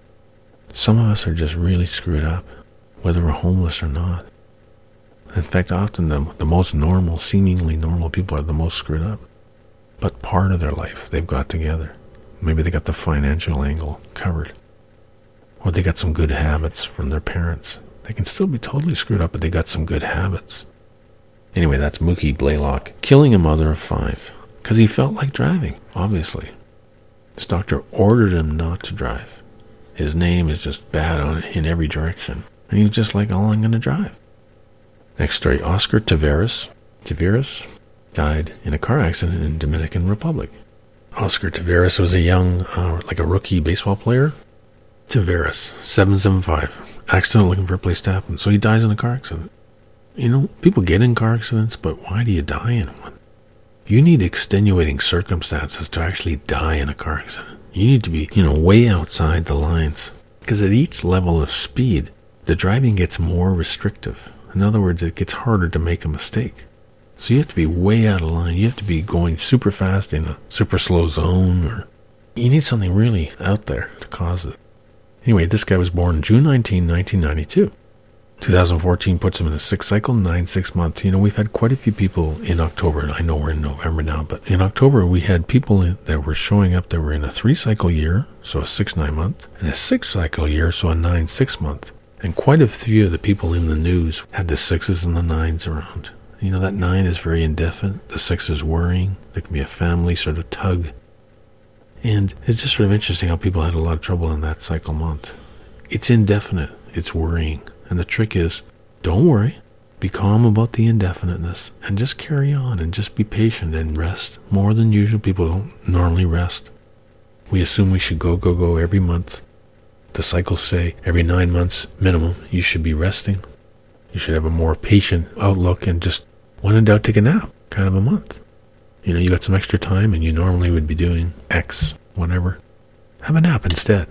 Speaker 1: Some of us are just really screwed up, whether we're homeless or not. In fact, often the most normal, seemingly normal people are the most screwed up. But part of their life they've got together. Maybe they got the financial angle covered. Or they got some good habits from their parents. They can still be totally screwed up, but they got some good habits. Anyway, that's Mookie Blaylock killing a mother of 5 because he felt like driving, obviously. His doctor ordered him not to drive. His name is just bad in every direction. And he was just like, oh, I'm going to drive. Next story, Oscar Taveras died in a car accident in Dominican Republic. Oscar Taveras was a young, like a rookie baseball player. Taveras, 775, accident looking for a place to happen. So he dies in a car accident. You know, people get in car accidents, but why do you die in one? You need extenuating circumstances to actually die in a car accident. You need to be, way outside the lines. Because at each level of speed, the driving gets more restrictive. In other words, it gets harder to make a mistake. So you have to be way out of line. You have to be going super fast in a super slow zone, or you need something really out there to cause it. Anyway, this guy was born June 19, 1992. 2014 puts him in a 6 cycle, 9 months. We've had quite a few people in October, and I know we're in November now, but in October we had people that were showing up that were in a 3 cycle year, so a 6-9 month, and a 6 cycle year, so a 9-6 month. And quite a few of the people in the news had the 6s and the 9s around. That 9 is very indefinite. The 6 is worrying. There can be a family sort of tug. And it's just sort of interesting how people had a lot of trouble in that cycle month. It's indefinite. It's worrying. And the trick is, don't worry. Be calm about the indefiniteness and just carry on and just be patient and rest more than usual. People don't normally rest. We assume we should go every month. The cycles say every 9 months minimum you should be resting. You should have a more patient outlook and just, when in doubt, take a nap, kind of a month. You got some extra time and you normally would be doing X, whatever. Have a nap instead.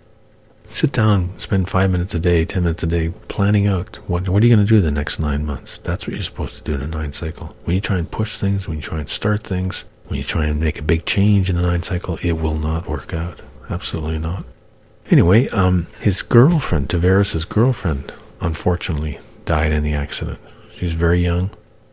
Speaker 1: Sit down, spend 5 minutes a day, 10 minutes a day, planning out what are you going to do the next 9 months. That's what you're supposed to do in a 9 cycle. When you try and push things, when you try and start things, when you try and make a big change in a 9 cycle, it will not work out. Absolutely not. Anyway, his girlfriend, Taveras' girlfriend, unfortunately died in the accident. She was very young.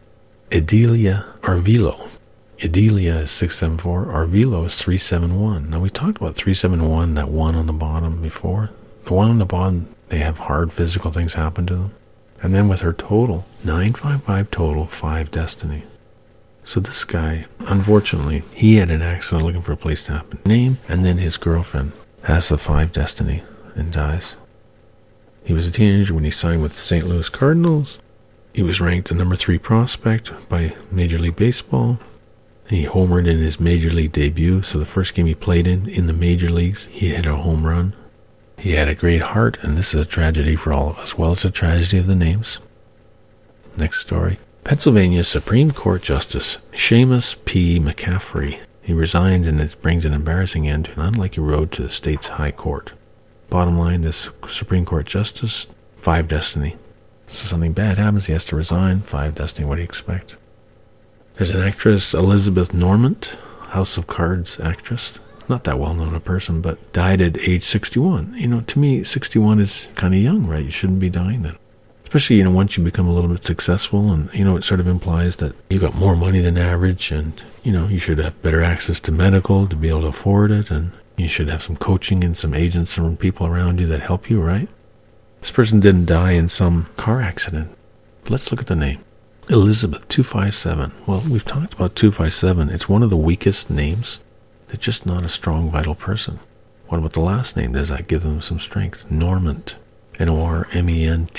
Speaker 1: Idalia Arvilo. Idalia is 674. Arvilo is 371. Now, we talked about 371, that one on the bottom before. The one on the bottom, they have hard physical things happen to them. And then with her total, 955 total, 5 destiny. So this guy, unfortunately, he had an accident looking for a place to happen. Name, and then his girlfriend has the 5 destiny and dies. He was a teenager when he signed with the St. Louis Cardinals. He was ranked the number 3 prospect by Major League Baseball. He homered in his Major League debut, so the first game he played in the Major Leagues, he hit a home run. He had a great heart, and this is a tragedy for all of us. Well, it's a tragedy of the names. Next story. Pennsylvania Supreme Court Justice Seamus P. McCaffrey. He resigns, and it brings an embarrassing end to an unlikely road to the state's high court. Bottom line, this Supreme Court Justice, 5 destiny. So something bad happens, he has to resign, 5 destiny. What do you expect? There's an actress, Elizabeth Normant, House of Cards actress. Not that well-known a person, but died at age 61. To me, 61 is kind of young, right? You shouldn't be dying then. Especially, once you become a little bit successful, and, it sort of implies that you got more money than average, and, you should have better access to medical to be able to afford it, and you should have some coaching and some agents and people around you that help you, right? This person didn't die in some car accident. Let's look at the name. Elizabeth, 257. Well, we've talked about 257. It's one of the weakest names. They're just not a strong, vital person. What about the last name? Does that give them some strength? Normant. Norment.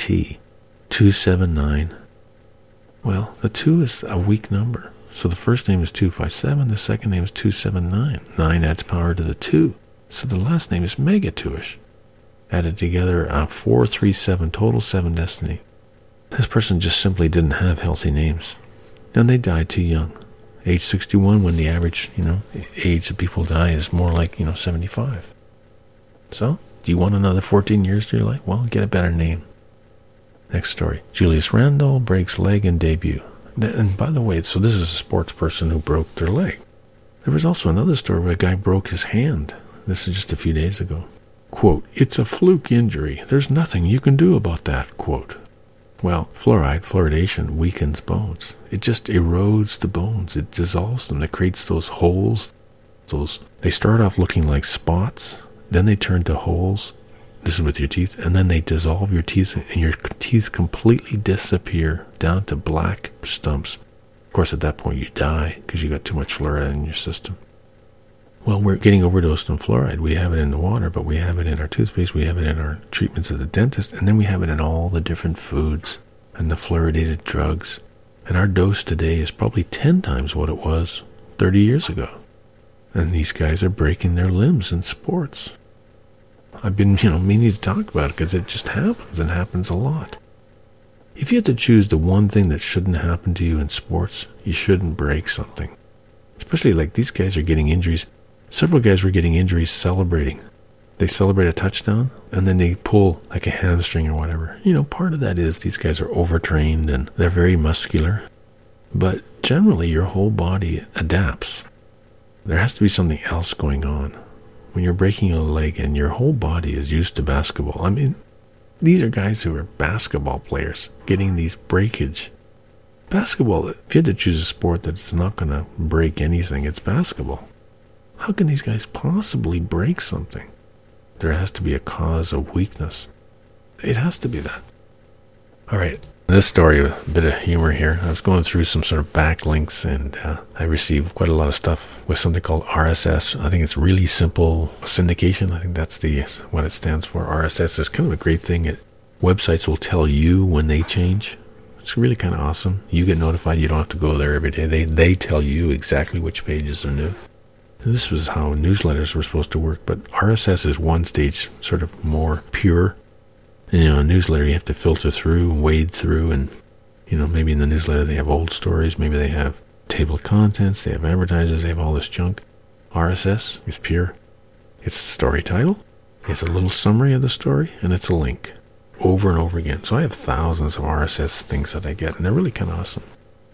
Speaker 1: 279. Well, the 2 is a weak number. So the first name is 257. The second name is 279. 9 adds power to the 2. So the last name is mega 2ish. Added together, 437 total, 7 destiny. This person just simply didn't have healthy names. And they died too young. Age 61, when the average, age that people die is more like, 75. So, do you want another 14 years to your life? Well, get a better name. Next story. Julius Randle breaks leg in debut. And by the way, so this is a sports person who broke their leg. There was also another story where a guy broke his hand. This is just a few days ago. Quote, "It's a fluke injury. There's nothing you can do about that," quote. Well, fluoridation weakens bones. It just erodes the bones. It dissolves them. It creates those holes. They start off looking like spots. Then they turn to holes. This is with your teeth. And then they dissolve your teeth, and your teeth completely disappear down to black stumps. Of course, at that point, you die because you got too much fluoride in your system. Well, we're getting overdosed on fluoride. We have it in the water, but we have it in our toothpaste, we have it in our treatments at the dentist, and then we have it in all the different foods and the fluoridated drugs. And our dose today is probably 10 times what it was 30 years ago. And these guys are breaking their limbs in sports. I've been, meaning to talk about it because it just happens and happens a lot. If you had to choose the one thing that shouldn't happen to you in sports, you shouldn't break something. Especially like these guys are getting injuries. Several guys were getting injuries celebrating. They celebrate a touchdown and then they pull like a hamstring or whatever. Part of that is these guys are overtrained and they're very muscular. But generally your whole body adapts. There has to be something else going on. When you're breaking a leg and your whole body is used to basketball. I mean, these are guys who are basketball players getting these breakage. Basketball, if you had to choose a sport that's not going to break anything, it's basketball. How can these guys possibly break something? There has to be a cause of weakness. It has to be that. All right. This story, a bit of humor here. I was going through some sort of backlinks and I received quite a lot of stuff with something called RSS. I think it's really simple syndication. I think that's what it stands for. RSS is kind of a great thing. Websites will tell you when they change. It's really kind of awesome. You get notified. You don't have to go there every day. They tell you exactly which pages are new. And this was how newsletters were supposed to work, but RSS is one stage sort of more pure. A newsletter you have to filter through, wade through, and, maybe in the newsletter they have old stories, maybe they have table of contents, they have advertisers, they have all this junk. RSS is pure. It's the story title, it's a little summary of the story, and it's a link over and over again. So I have thousands of RSS things that I get, and they're really kind of awesome.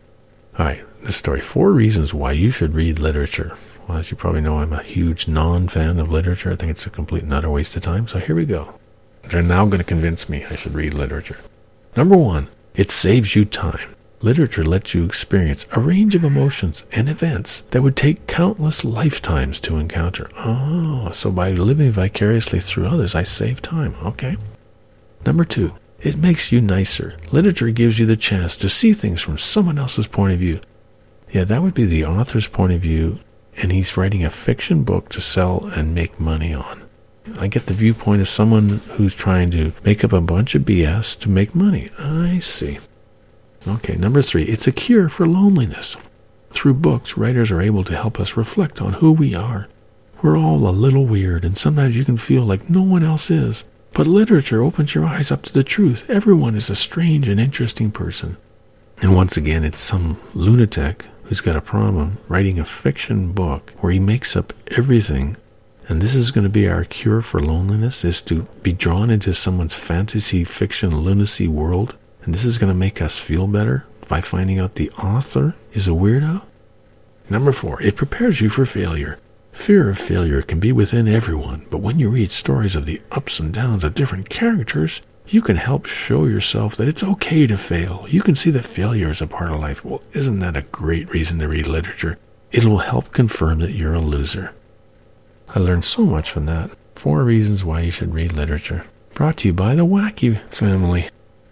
Speaker 1: All right, this story, 4 reasons why you should read literature. Well, as you probably know, I'm a huge non-fan of literature. I think it's a complete and utter waste of time, so here we go. They're now going to convince me I should read literature. Number 1, it saves you time. Literature lets you experience a range of emotions and events that would take countless lifetimes to encounter. Oh, so by living vicariously through others, I save time. Okay. Number 2, it makes you nicer. Literature gives you the chance to see things from someone else's point of view. Yeah, that would be the author's point of view, and he's writing a fiction book to sell and make money on. I get the viewpoint of someone who's trying to make up a bunch of BS to make money. I see. Okay, number 3, it's a cure for loneliness. Through books, writers are able to help us reflect on who we are. We're all a little weird, and sometimes you can feel like no one else is. But literature opens your eyes up to the truth. Everyone is a strange and interesting person. And once again, it's some lunatic who's got a problem writing a fiction book where he makes up everything. And this is going to be our cure for loneliness, is to be drawn into someone's fantasy fiction lunacy world. And this is going to make us feel better by finding out the author is a weirdo. Number 4, it prepares you for failure. Fear of failure can be within everyone, but when you read stories of the ups and downs of different characters, you can help show yourself that it's okay to fail. You can see that failure is a part of life. Well, isn't that a great reason to read literature? It'll help confirm that you're a loser. I learned so much from that. 4 reasons why you should read literature. Brought to you by the Wacky family.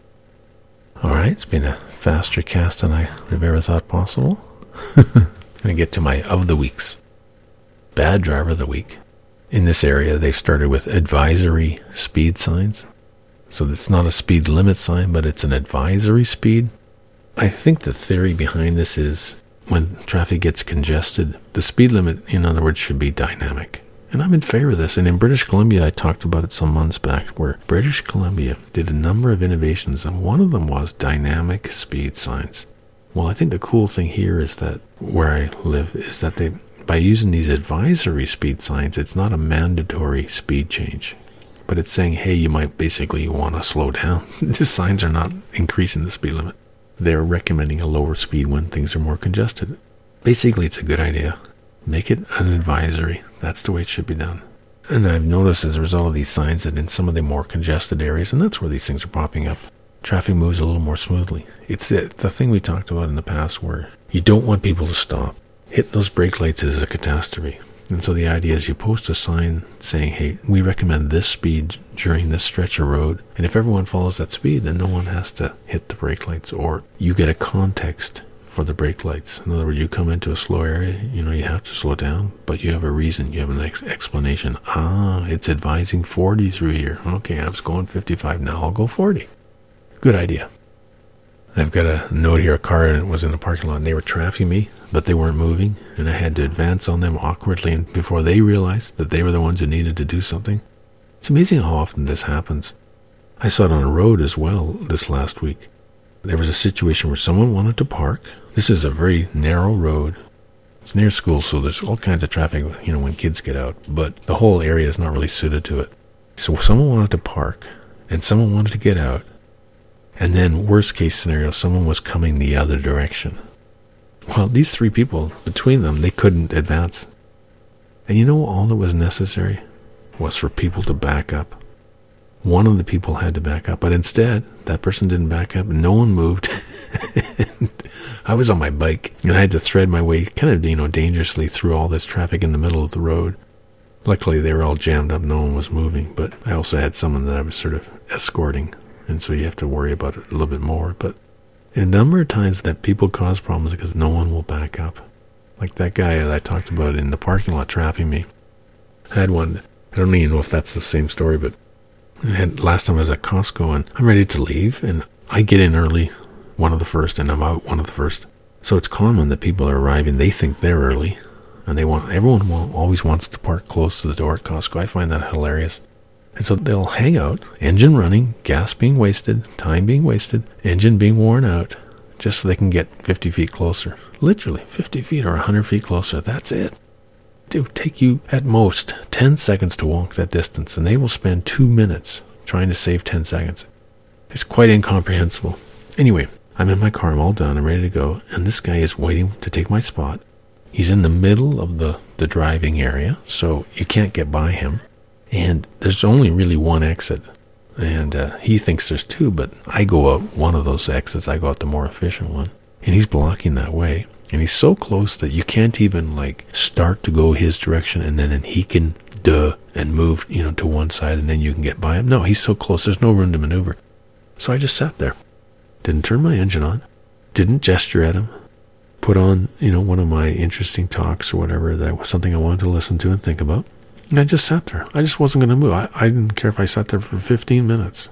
Speaker 1: Alright, it's been a faster cast than I would have ever thought possible. I'm going to get to my of the weeks. Bad driver of the week. In this area, they started with advisory speed signs. So it's not a speed limit sign, but it's an advisory speed. I think the theory behind this is when traffic gets congested, the speed limit, in other words, should be dynamic. And I'm in favor of this. And in British Columbia, I talked about it some months back, where British Columbia did a number of innovations, and one of them was dynamic speed signs. Well, I think the cool thing here is that where I live is that by using these advisory speed signs, it's not a mandatory speed change. But it's saying, hey, you might basically want to slow down. The signs are not increasing the speed limit. They're recommending a lower speed when things are more congested. Basically, it's a good idea. Make it an advisory. That's the way it should be done. And I've noticed as a result of these signs that in some of the more congested areas, and that's where these things are popping up, traffic moves a little more smoothly. It's the thing we talked about in the past where you don't want people to stop. Hitting those brake lights is a catastrophe. And so the idea is you post a sign saying, hey, we recommend this speed during this stretch of road. And if everyone follows that speed, then no one has to hit the brake lights. Or you get a context for the brake lights. In other words, you come into a slow area, you have to slow down, but you have a reason. You have an explanation. It's advising 40 through here. Okay, I was going 55. Now I'll go 40. Good idea. I've got a note here. A car was in the parking lot and they were trafficking me. but they weren't moving, and I had to advance on them awkwardly and before they realized that they were the ones who needed to do something. It's amazing how often this happens. I saw it on a road as well this last week. There was a situation where someone wanted to park. This is a very narrow road. It's near school, so there's all kinds of traffic, when kids get out, but the whole area is not really suited to it. So someone wanted to park, and someone wanted to get out, and then worst case scenario, someone was coming the other direction. Well, these three people, between them, they couldn't advance. And all that was necessary was for people to back up. One of the people had to back up, but instead, that person didn't back up, and no one moved. I was on my bike, and I had to thread my way kind of, dangerously through all this traffic in the middle of the road. Luckily, they were all jammed up, no one was moving, but I also had someone that I was sort of escorting, and so you have to worry about it a little bit more. But a number of times that people cause problems because no one will back up. Like that guy that I talked about in the parking lot trapping me. I had one, I don't even know if that's the same story, but last time I was at Costco, and I'm ready to leave, and I get in early, one of the first, and I'm out one of the first. So it's common that people are arriving, they think they're early, and everyone always wants to park close to the door at Costco. I find that hilarious. And so they'll hang out, engine running, gas being wasted, time being wasted, engine being worn out, just so they can get 50 feet closer. Literally, 50 feet or 100 feet closer, that's it. It would take you at most 10 seconds to walk that distance, and they will spend 2 minutes trying to save 10 seconds. It's quite incomprehensible. Anyway, I'm in my car, I'm all done, I'm ready to go, and this guy is waiting to take my spot. He's in the middle of the driving area, so you can't get by him. And there's only really one exit. And he thinks there's two, but I go out one of those exits. I go out the more efficient one. And he's blocking that way. And he's so close that you can't even, start to go his direction, and then he can and move, to one side, and then you can get by him. No, he's so close. There's no room to maneuver. So I just sat there. Didn't turn my engine on. Didn't gesture at him. Put on, one of my interesting talks or whatever. That was something I wanted to listen to and think about. And I just sat there. I just wasn't going to move. I didn't care if I sat there for 15 minutes.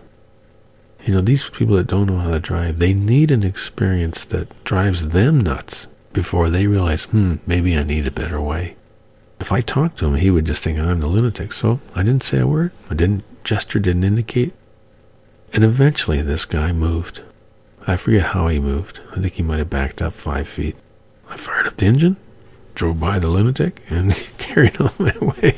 Speaker 1: These people that don't know how to drive, they need an experience that drives them nuts before they realize, maybe I need a better way. If I talked to him, he would just think I'm the lunatic. So I didn't say a word. I didn't gesture, didn't indicate. And eventually this guy moved. I forget how he moved. I think he might have backed up 5 feet. I fired up the engine, drove by the lunatic, and carried on my way.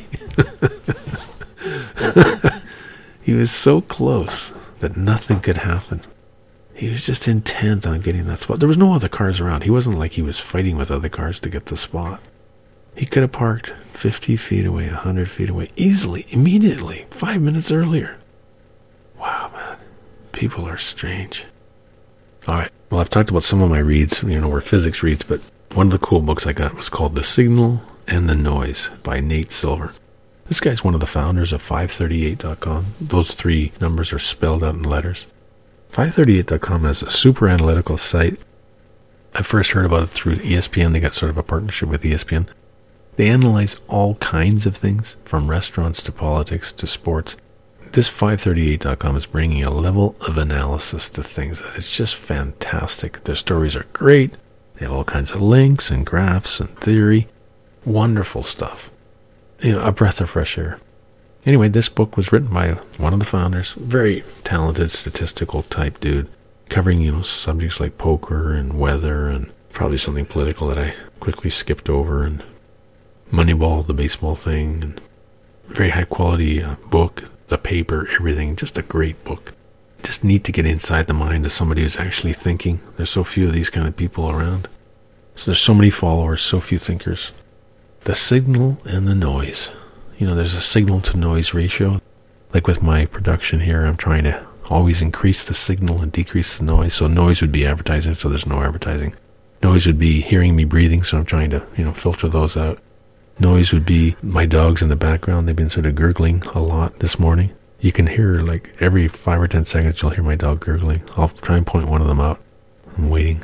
Speaker 1: He was so close that nothing could happen. He was just intent on getting that spot. There was no other cars around. He wasn't like he was fighting with other cars to get the spot. He could have parked 50 feet away, 100 feet away, easily, immediately, 5 minutes earlier. Wow, man. People are strange. All right. Well, I've talked about some of my reads, were physics reads, but one of the cool books I got was called The Signal and the Noise by Nate Silver. This guy's one of the founders of 538.com. Those 3 numbers are spelled out in letters. 538.com is a super analytical site. I first heard about it through ESPN. They got sort of a partnership with ESPN. They analyze all kinds of things, from restaurants to politics to sports. This 538.com is bringing a level of analysis to things that it's just fantastic. Their stories are great. They have all kinds of links and graphs and theory. Wonderful stuff. A breath of fresh air. Anyway, this book was written by one of the founders, very talented statistical type dude, covering, subjects like poker and weather and probably something political that I quickly skipped over, and Moneyball, the baseball thing, and very high quality book, the paper, everything, just a great book. Just neat to get inside the mind of somebody who's actually thinking. There's so few of these kind of people around. So there's so many followers, so few thinkers. The Signal and the Noise. There's a signal to noise ratio. Like with my production here, I'm trying to always increase the signal and decrease the noise. So noise would be advertising, so there's no advertising. Noise would be hearing me breathing, so I'm trying to, filter those out. Noise would be my dogs in the background. They've been sort of gurgling a lot this morning. You can hear, every 5 or 10 seconds, you'll hear my dog gurgling. I'll try and point one of them out. I'm waiting.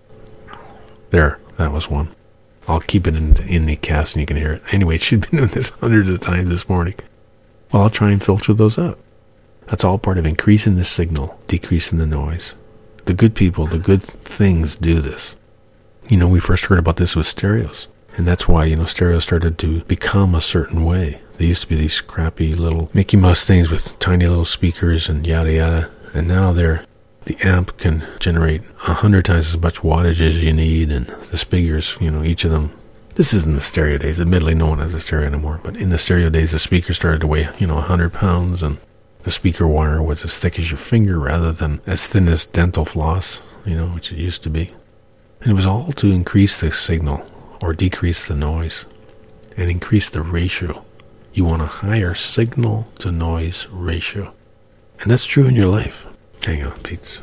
Speaker 1: There, that was one. I'll keep it in the cast and you can hear it. Anyway, she'd been doing this hundreds of times this morning. Well, I'll try and filter those out. That's all part of increasing the signal, decreasing the noise. The good people, the good things do this. We first heard about this with stereos. And that's why, stereos started to become a certain way. They used to be these crappy little Mickey Mouse things with tiny little speakers and yada yada. And now the amp can generate 100 times as much wattage as you need. And the speakers, each of them. This isn't the stereo days. Admittedly, no one has a stereo anymore. But in the stereo days, the speaker started to weigh, 100 pounds. And the speaker wire was as thick as your finger rather than as thin as dental floss, which it used to be. And it was all to increase the signal or decrease the noise and increase the ratio. You want a higher signal to noise ratio. And that's true in your life. Hang on, Pete.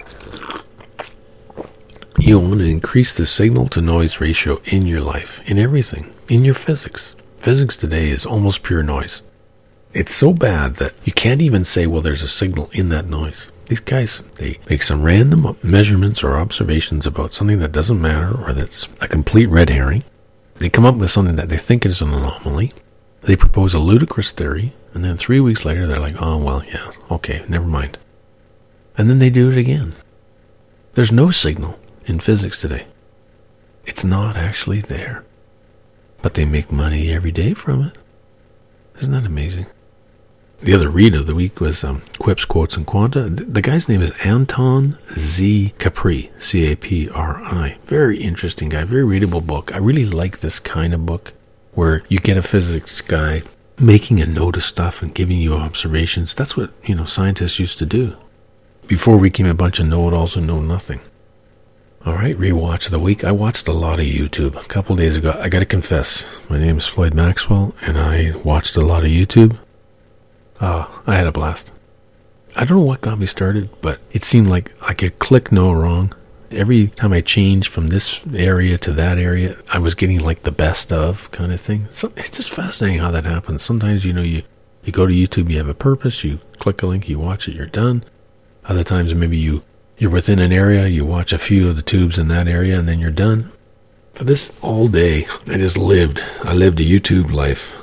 Speaker 1: You want to increase the signal to noise ratio in your life, in everything, in your physics. Physics today is almost pure noise. It's so bad that you can't even say, well, there's a signal in that noise. These guys, they make some random measurements or observations about something that doesn't matter or that's a complete red herring. They come up with something that they think is an anomaly. They propose a ludicrous theory, and then 3 weeks later they're like, oh, well, yeah, okay, never mind. And then they do it again. There's no signal in physics today. It's not actually there. But they make money every day from it. Isn't that amazing? The other read of the week was Quips, Quotes, and Quanta. The guy's name is Anton Z. Capri, C-A-P-R-I. Very interesting guy, very readable book. I really like this kind of book where you get a physics guy making a note of stuff and giving you observations. That's what, scientists used to do before we became a bunch of know-it-alls who know nothing. All right, rewatch of the week. I watched a lot of YouTube a couple days ago. I got to confess, my name is Floyd Maxwell, and I watched a lot of YouTube. I had a blast. I don't know what got me started, but it seemed like I could click no wrong. Every time I changed from this area to that area, I was getting like the best of kind of thing. So it's just fascinating how that happens. Sometimes, you go to YouTube, you have a purpose, you click a link, you watch it, you're done. Other times, maybe you're within an area, you watch a few of the tubes in that area, and then you're done. For this all day, I lived a YouTube life.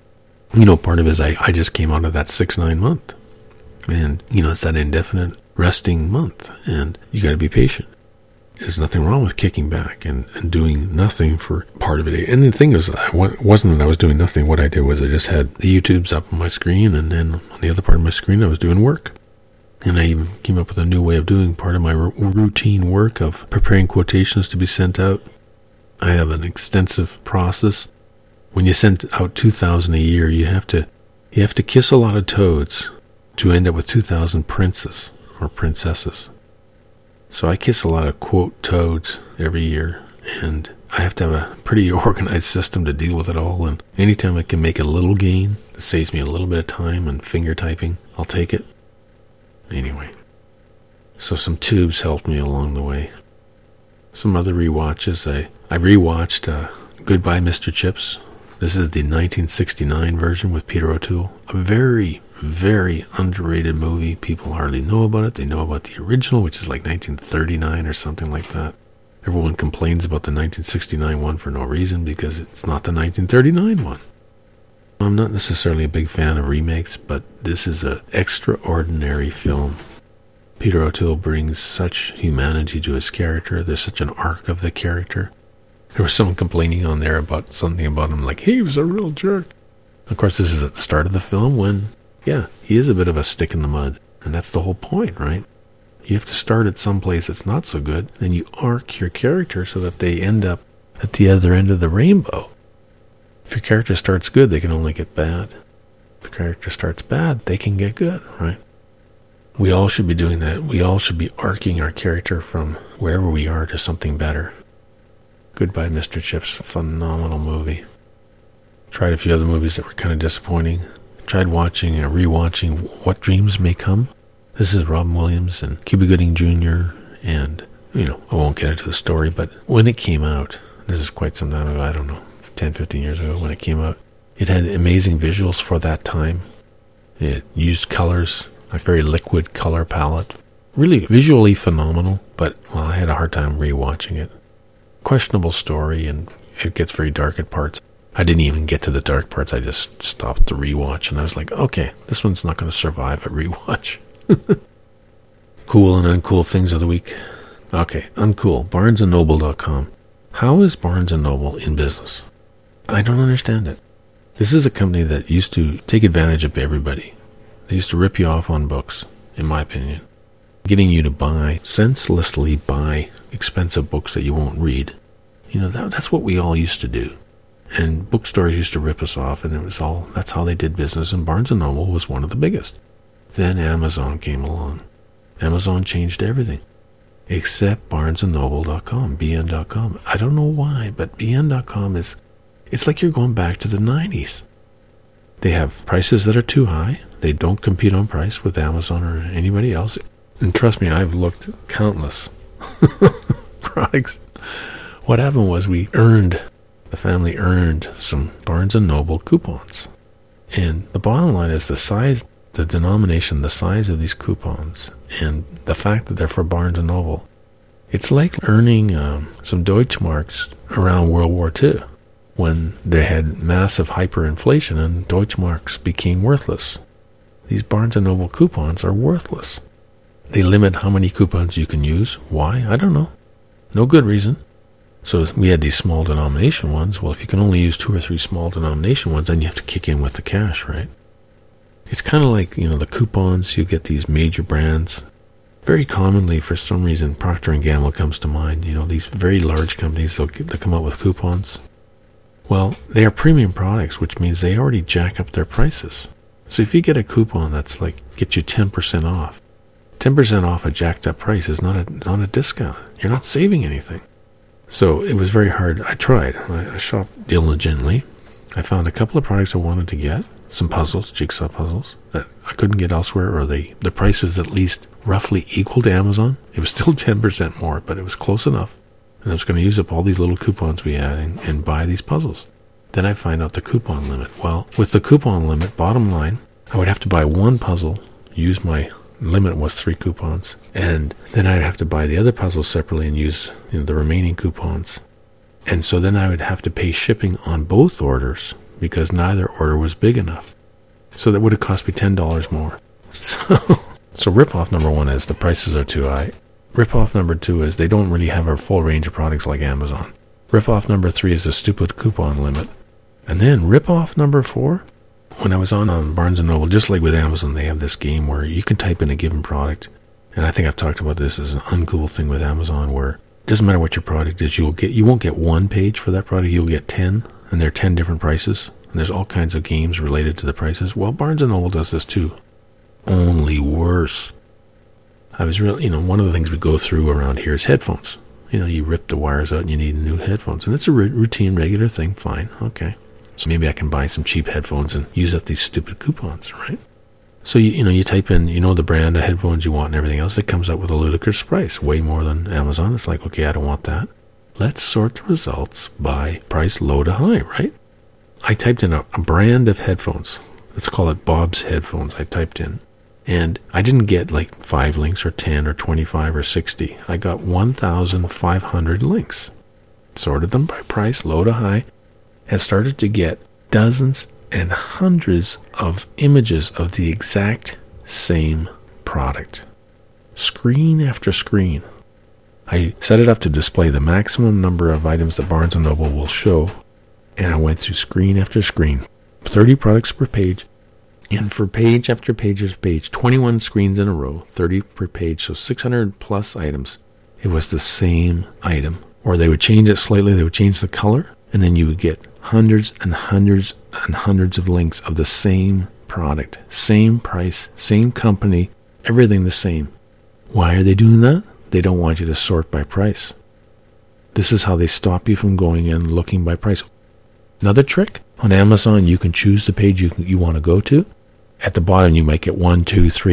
Speaker 1: Part of it is I just came out of that 6-9 month. And, it's that indefinite resting month. And you got to be patient. There's nothing wrong with kicking back and doing nothing for part of it. And the thing is, it wasn't that I was doing nothing. What I did was I just had the YouTubes up on my screen. And then on the other part of my screen, I was doing work. And I even came up with a new way of doing part of my routine work of preparing quotations to be sent out. I have an extensive process. When you send out 2,000 a year, you have to kiss a lot of toads to end up with 2,000 princes or princesses. So I kiss a lot of quote toads every year, and I have to have a pretty organized system to deal with it all. And anytime I can make a little gain, that saves me a little bit of time and finger typing, I'll take it. Anyway, so some tubes helped me along the way. Some other rewatches. I rewatched Goodbye, Mr. Chips. This is the 1969 version with Peter O'Toole. A very, very underrated movie. People hardly know about it. They know about the original, which is like 1939 or something like that. Everyone complains about the 1969 one for no reason because it's not the 1939 one. I'm not necessarily a big fan of remakes, but this is an extraordinary film. Peter O'Toole brings such humanity to his character. There's such an arc of the character. There was someone complaining on there about something about him, like, he was a real jerk. Of course, this is at the start of the film when, he is a bit of a stick in the mud. And that's the whole point, right? You have to start at some place that's not so good, then you arc your character so that they end up at the other end of the rainbow. If your character starts good, they can only get bad. If your character starts bad, they can get good, right? We all should be doing that. We all should be arcing our character from wherever we are to something better. Goodbye, Mr. Chips. Phenomenal movie. Tried a few other movies that were kind of disappointing. Tried watching and rewatching What Dreams May Come. This is Robin Williams and Cuba Gooding Jr. And, I won't get into the story, but when it came out, this is quite some time ago, I don't know, 10, 15 years ago when it came out, it had amazing visuals for that time. It used colors, a very liquid color palette. Really visually phenomenal, but, I had a hard time rewatching it. Questionable story, and it gets very dark at parts. I didn't even get to the dark parts. I just stopped the rewatch, and I was like, okay, this one's not going to survive a rewatch. Cool and uncool things of the week. Okay, uncool. BarnesandNoble.com. How is Barnes & Noble in business? I don't understand it. This is a company that used to take advantage of everybody. They used to rip you off on books, in my opinion. Getting you to senselessly buy expensive books that you won't read. That's what we all used to do. And bookstores used to rip us off, and that's how they did business, and Barnes & Noble was one of the biggest. Then Amazon came along. Amazon changed everything. Except BarnesandNoble.com, BN.com. I don't know why, but BN.com it's like you're going back to the 90s. They have prices that are too high. They don't compete on price with Amazon or anybody else. And trust me, I've looked countless products. What happened was the family earned some Barnes & Noble coupons. And the bottom line is the size, the denomination, the size of these coupons, and the fact that they're for Barnes & Noble. It's like earning some Deutschmarks around World War II, when they had massive hyperinflation and Deutschmarks became worthless. These Barnes & Noble coupons are worthless. They limit how many coupons you can use. Why? I don't know. No good reason. So we had these small denomination ones. Well, if you can only use 2 or 3 small denomination ones, then you have to kick in with the cash, right? It's kind of like, the coupons. You get these major brands. Very commonly, for some reason, Procter & Gamble comes to mind. These very large companies, they'll come out with coupons. Well, they are premium products, which means they already jack up their prices. So if you get a coupon that's like, get you 10% off, 10% off a jacked up price is not a discount. You're not saving anything. So it was very hard. I tried. I shopped diligently. I found a couple of products I wanted to get. Some puzzles, jigsaw puzzles, that I couldn't get elsewhere, or the price was at least roughly equal to Amazon. It was still 10% more, but it was close enough. And I was going to use up all these little coupons we had and buy these puzzles. Then I find out the coupon limit. Well, with the coupon limit, bottom line, I would have to buy one puzzle, use my limit was 3 coupons, and then I'd have to buy the other puzzles separately and use the remaining coupons. And so then I would have to pay shipping on both orders because neither order was big enough. So that would have cost me $10 more. So rip-off number 1 is the prices are too high. Rip-off number 2 is they don't really have a full range of products like Amazon. Rip-off number 3 is a stupid coupon limit. And then rip-off number 4, when I was on Barnes & Noble, just like with Amazon, they have this game where you can type in a given product. And I think I've talked about this as an uncool thing with Amazon, where it doesn't matter what your product is, you won't get one page for that product, you'll get 10, and they're 10 different prices. And there's all kinds of games related to the prices. Well, Barnes & Noble does this too. Only worse. I was really, one of the things we go through around here is headphones. You rip the wires out and you need new headphones. And it's a routine, regular thing. Fine. Okay. So maybe I can buy some cheap headphones and use up these stupid coupons, right? So, you type in, the brand of headphones you want and everything else. It comes up with a ludicrous price, way more than Amazon. It's like, okay, I don't want that. Let's sort the results by price low to high, right? I typed in a brand of headphones. Let's call it Bob's Headphones. I typed in. And I didn't get like 5 links or 10 or 25 or 60. I got 1,500 links. Sorted them by price, low to high, and started to get dozens and hundreds of images of the exact same product. Screen after screen. I set it up to display the maximum number of items that Barnes & Noble will show, and I went through screen after screen. 30 products per page. And for page after page after page, 21 screens in a row, 30 per page, so 600 plus items. It was the same item. Or they would change it slightly, they would change the color, and then you would get hundreds and hundreds and hundreds of links of the same product, same price, same company, everything the same. Why are they doing that? They don't want you to sort by price. This is how they stop you from going in looking by price. Another trick, on Amazon, you can choose the page you want to go to. At the bottom, you might get 1, 2, 3, ...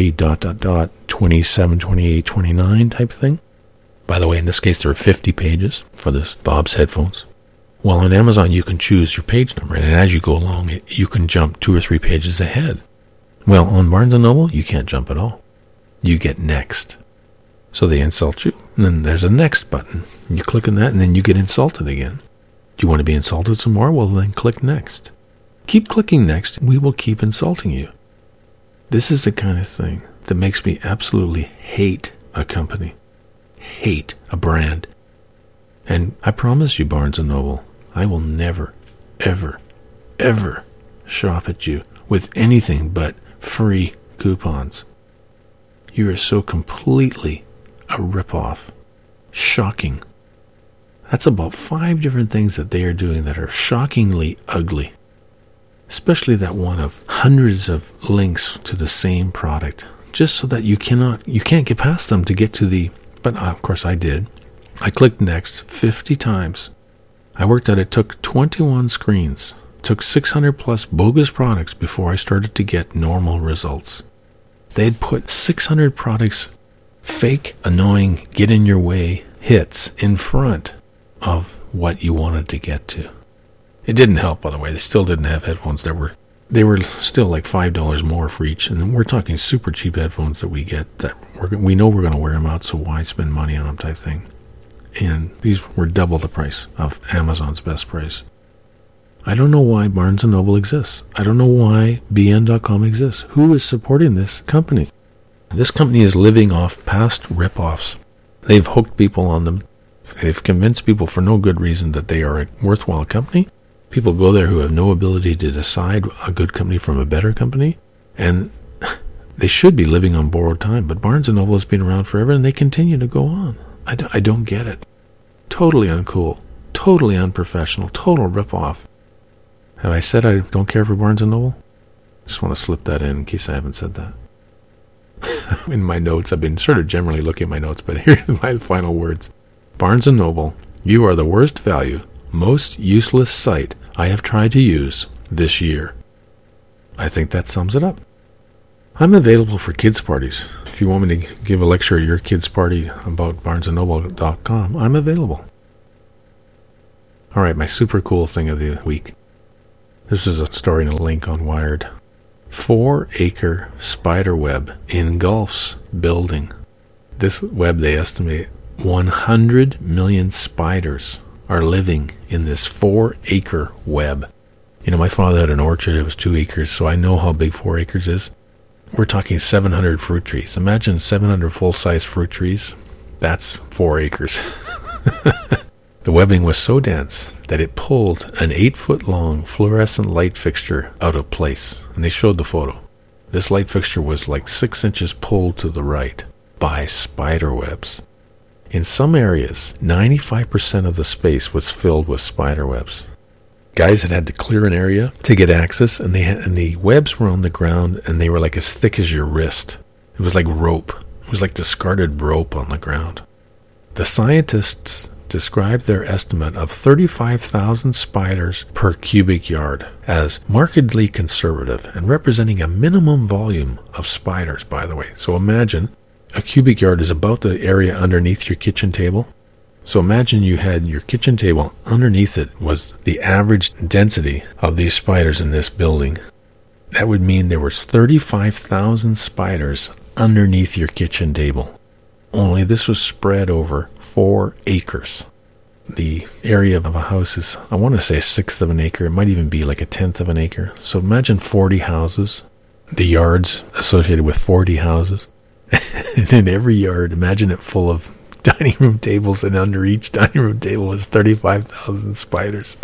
Speaker 1: 27, 28, 29 type thing. By the way, in this case, there are 50 pages for this Bob's Headphones. Well, on Amazon, you can choose your page number, and as you go along, you can jump 2 or 3 pages ahead. Well, on Barnes & Noble, you can't jump at all. You get next. So they insult you, and then there's a next button. You click on that, and then you get insulted again. Do you want to be insulted some more? Well, then click next. Keep clicking next, we will keep insulting you. This is the kind of thing that makes me absolutely hate a company, hate a brand. And I promise you, Barnes & Noble, I will never, ever, ever shop at you with anything but free coupons. You are so completely a ripoff. Shocking. That's about 5 different things that they are doing that are shockingly ugly. Especially that one of hundreds of links to the same product, just so that you can't get past them to get to the, but of course I did. I clicked next 50 times. I worked out it took 21 screens, took 600 plus bogus products before I started to get normal results. They'd put 600 products, fake, annoying, get in your way hits in front of what you wanted to get to. It didn't help, by the way. They still didn't have headphones that they were still like $5 more for each, and we're talking super cheap headphones that we get that we know we're going to wear them out, so why spend money on them type thing. And these were double the price of Amazon's best price. I don't know why Barnes & Noble exists. I don't know why BN.com exists. Who is supporting this company? This company is living off past ripoffs. They've hooked people on them. They've convinced people for no good reason that they are a worthwhile company. People go there who have no ability to decide a good company from a better company. And they should be living on borrowed time. But Barnes & Noble has been around forever, and they continue to go on. I don't get it. Totally uncool. Totally unprofessional. Total ripoff. Have I said I don't care for Barnes & Noble? Just want to slip that in case I haven't said that. In my notes, I've been sort of generally looking at my notes, but here's my final words. Barnes & Noble, you are the worst value, most useless site I have tried to use this year. I think that sums it up. I'm available for kids' parties. If you want me to give a lecture at your kids' party about barnesandnoble.com, I'm available. All right, my super cool thing of the week. This is a story and a link on Wired. 4-acre spider web engulfs building. This web, they estimate 100 million spiders are living in this 4-acre web. You know, my father had an orchard. It was 2 acres, so I know how big 4 acres is. We're talking 700 fruit trees. Imagine 700 full-size fruit trees. That's 4 acres. The webbing was so dense that it pulled an 8-foot-long fluorescent light fixture out of place. And they showed the photo. This light fixture was like 6 inches pulled to the right by spider webs. In some areas, 95% of the space was filled with spider webs. Guys had to clear an area to get access, and the webs were on the ground, and they were like as thick as your wrist. It was like rope. It was like discarded rope on the ground. The scientists described their estimate of 35,000 spiders per cubic yard as markedly conservative and representing a minimum volume of spiders, by the way. So imagine a cubic yard is about the area underneath your kitchen table. So imagine you had your kitchen table, underneath it was the average density of these spiders in this building. That would mean there was 35,000 spiders underneath your kitchen table. Only this was spread over 4 acres. The area of a house is, I want to say, 1/6 of an acre. It might even be like 1/10 of an acre. So imagine 40 houses, the yards associated with 40 houses. And in every yard, imagine it full of dining room tables, and under each dining room table was 35,000 spiders.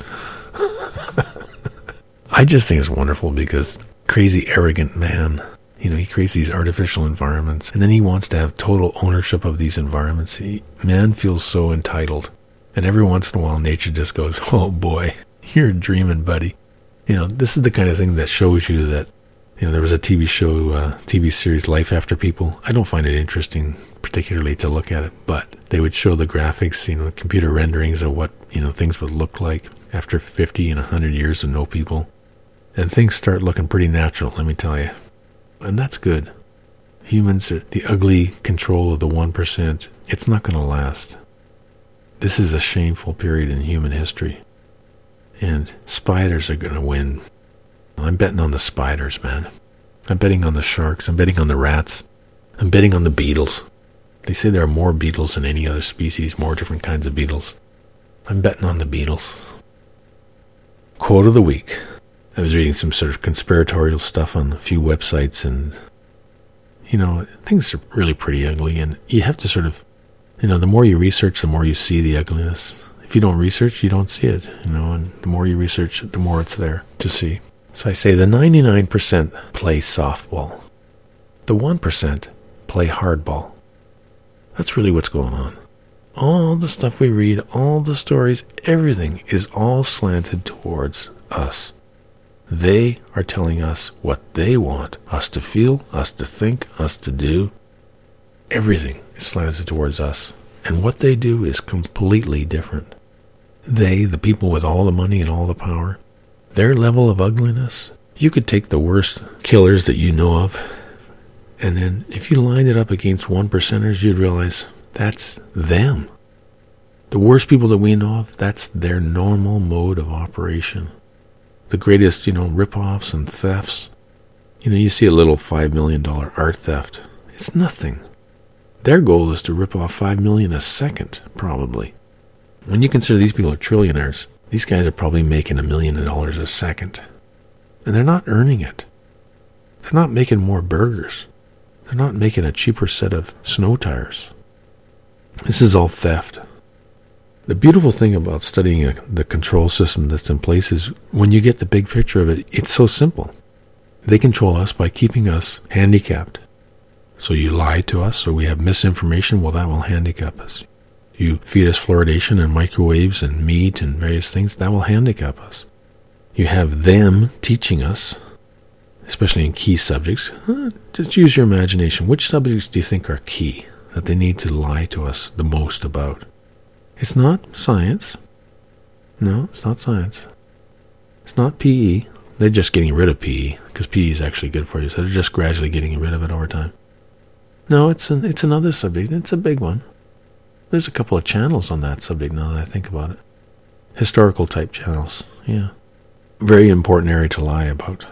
Speaker 1: I just think it's wonderful because crazy, arrogant man, he creates these artificial environments, and then he wants to have total ownership of these environments. Man feels so entitled, and every once in a while, nature just goes, "Oh boy, you're dreaming, buddy." This is the kind of thing that shows you that. There was a TV show, TV series, Life After People. I don't find it interesting particularly to look at it, but they would show the graphics, computer renderings of what, things would look like after 50 and 100 years of no people. And things start looking pretty natural, let me tell you. And that's good. Humans are the ugly control of the 1%. It's not going to last. This is a shameful period in human history. And spiders are going to win. I'm betting on the spiders, man. I'm betting on the sharks. I'm betting on the rats. I'm betting on the beetles. They say there are more beetles than any other species, more different kinds of beetles. I'm betting on the beetles. Quote of the week. I was reading some sort of conspiratorial stuff on a few websites, and, things are really pretty ugly, and you have to sort of, the more you research, the more you see the ugliness. If you don't research, you don't see it, and the more you research it, the more it's there to see. So I say the 99% play softball. The 1% play hardball. That's really what's going on. All the stuff we read, all the stories, everything is all slanted towards us. They are telling us what they want us to feel, us to think, us to do. Everything is slanted towards us. And what they do is completely different. They, the people with all the money and all the power, their level of ugliness, you could take the worst killers that you know of, and then if you lined it up against 1%ers, you'd realize that's them. The worst people that we know of, that's their normal mode of operation. The greatest, rip-offs and thefts. You see a little $5 million art theft. It's nothing. Their goal is to rip off $5 million a second, probably. When you consider these people are trillionaires, these guys are probably making $1 million a second. And they're not earning it. They're not making more burgers. They're not making a cheaper set of snow tires. This is all theft. The beautiful thing about studying the control system that's in place is when you get the big picture of it, it's so simple. They control us by keeping us handicapped. So you lie to us, so we have misinformation, well, that will handicap us. You feed us fluoridation and microwaves and meat and various things, that will handicap us. You have them teaching us, especially in key subjects. Just use your imagination. Which subjects do you think are key that they need to lie to us the most about? It's not science. No, it's not science. It's not PE. They're just getting rid of PE because PE is actually good for you, so they're just gradually getting rid of it over time. No, it's another subject. It's a big one. There's a couple of channels on that subject now that I think about it. Historical type channels, yeah. Very important area to lie about.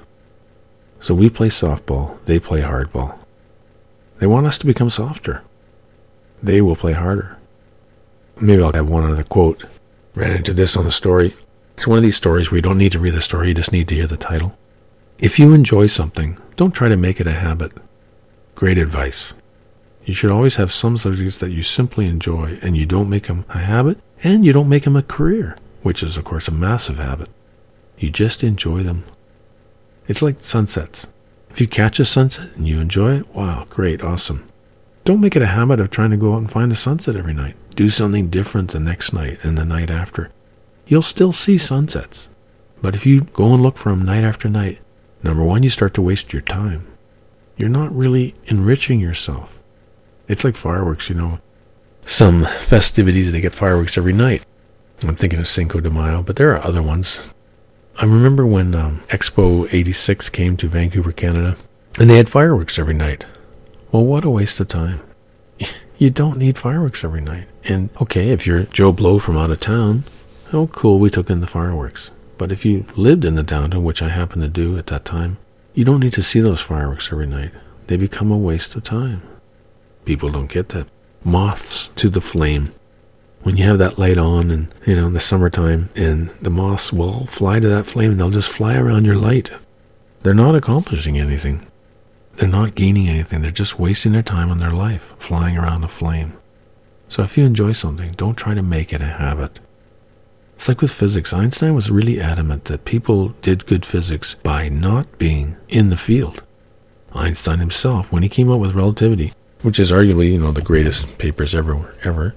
Speaker 1: So we play softball, they play hardball. They want us to become softer. They will play harder. Maybe I'll have one other quote. Ran into this on a story. It's one of these stories where you don't need to read the story, you just need to hear the title. If you enjoy something, don't try to make it a habit. Great advice. You should always have some subjects that you simply enjoy, and you don't make them a habit, and you don't make them a career, which is, of course, a massive habit. You just enjoy them. It's like sunsets. If you catch a sunset and you enjoy it, wow, great, awesome. Don't make it a habit of trying to go out and find a sunset every night. Do something different the next night and the night after. You'll still see sunsets. But if you go and look for them night after night, number one, you start to waste your time. You're not really enriching yourself. It's like fireworks, Some festivities, they get fireworks every night. I'm thinking of Cinco de Mayo, but there are other ones. I remember when Expo 86 came to Vancouver, Canada, and they had fireworks every night. Well, what a waste of time. You don't need fireworks every night. And, okay, if you're Joe Blow from out of town, oh, cool, we took in the fireworks. But if you lived in the downtown, which I happened to do at that time, you don't need to see those fireworks every night. They become a waste of time. People don't get that. Moths to the flame. When you have that light on and, in the summertime, and the moths will fly to that flame and they'll just fly around your light. They're not accomplishing anything. They're not gaining anything. They're just wasting their time on their life, flying around a flame. So if you enjoy something, don't try to make it a habit. It's like with physics. Einstein was really adamant that people did good physics by not being in the field. Einstein himself, when he came up with relativity, which is arguably, the greatest papers ever.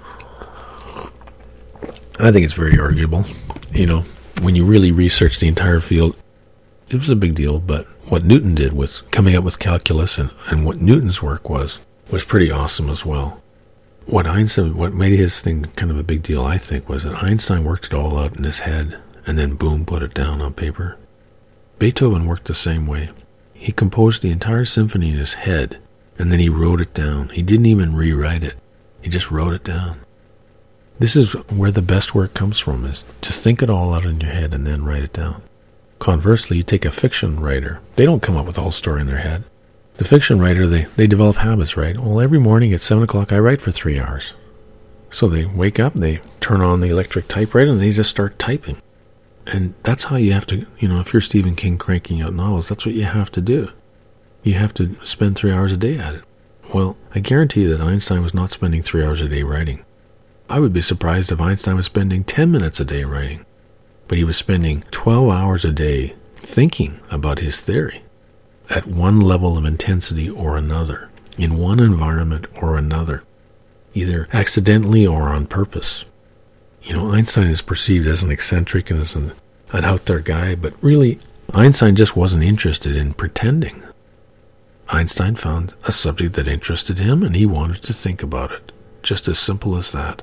Speaker 1: I think it's very arguable. When you really research the entire field, it was a big deal, but what Newton did with coming up with calculus and what Newton's work was pretty awesome as well. What made his thing kind of a big deal, I think, was that Einstein worked it all out in his head and then boom, put it down on paper. Beethoven worked the same way. He composed the entire symphony in his head and then he wrote it down. He didn't even rewrite it. He just wrote it down. This is where the best work comes from, is just think it all out in your head and then write it down. Conversely, you take a fiction writer. They don't come up with the whole story in their head. The fiction writer, they develop habits, right? Well, every morning at 7 o'clock, I write for 3 hours. So they wake up, they turn on the electric typewriter, and they just start typing. And that's how you have to, if you're Stephen King cranking out novels, that's what you have to do. You have to spend 3 hours a day at it. Well, I guarantee you that Einstein was not spending 3 hours a day writing. I would be surprised if Einstein was spending 10 minutes a day writing, but he was spending 12 hours a day thinking about his theory at one level of intensity or another, in one environment or another, either accidentally or on purpose. Einstein is perceived as an eccentric and as an out-there guy, but really, Einstein just wasn't interested in pretending. Einstein found a subject that interested him, and he wanted to think about it. Just as simple as that.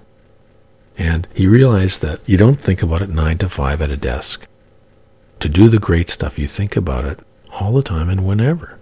Speaker 1: And he realized that you don't think about it 9 to 5 at a desk. To do the great stuff, you think about it all the time and whenever.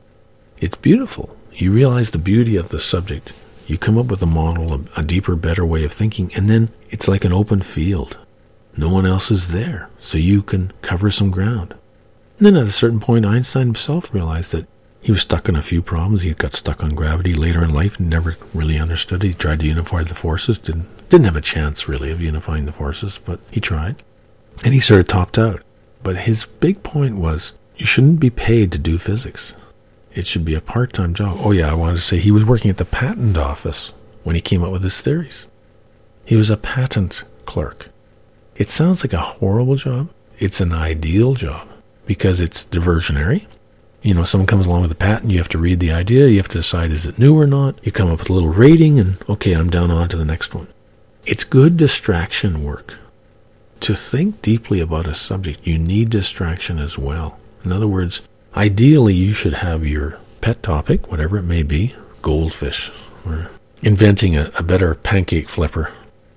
Speaker 1: It's beautiful. You realize the beauty of the subject. You come up with a model, a deeper, better way of thinking, and then it's like an open field. No one else is there, so you can cover some ground. And then at a certain point, Einstein himself realized that he was stuck in a few problems. He got stuck on gravity later in life, never really understood it. He tried to unify the forces, didn't have a chance really of unifying the forces, but he tried. And he sort of topped out. But his big point was, you shouldn't be paid to do physics. It should be a part-time job. Oh yeah, I wanted to say he was working at the patent office when he came up with his theories. He was a patent clerk. It sounds like a horrible job. It's an ideal job because it's diversionary. Someone comes along with a patent, you have to read the idea, you have to decide is it new or not, you come up with a little rating, and okay, I'm down on to the next one. It's good distraction work. To think deeply about a subject, you need distraction as well. In other words, ideally you should have your pet topic, whatever it may be, goldfish, or inventing a better pancake flipper.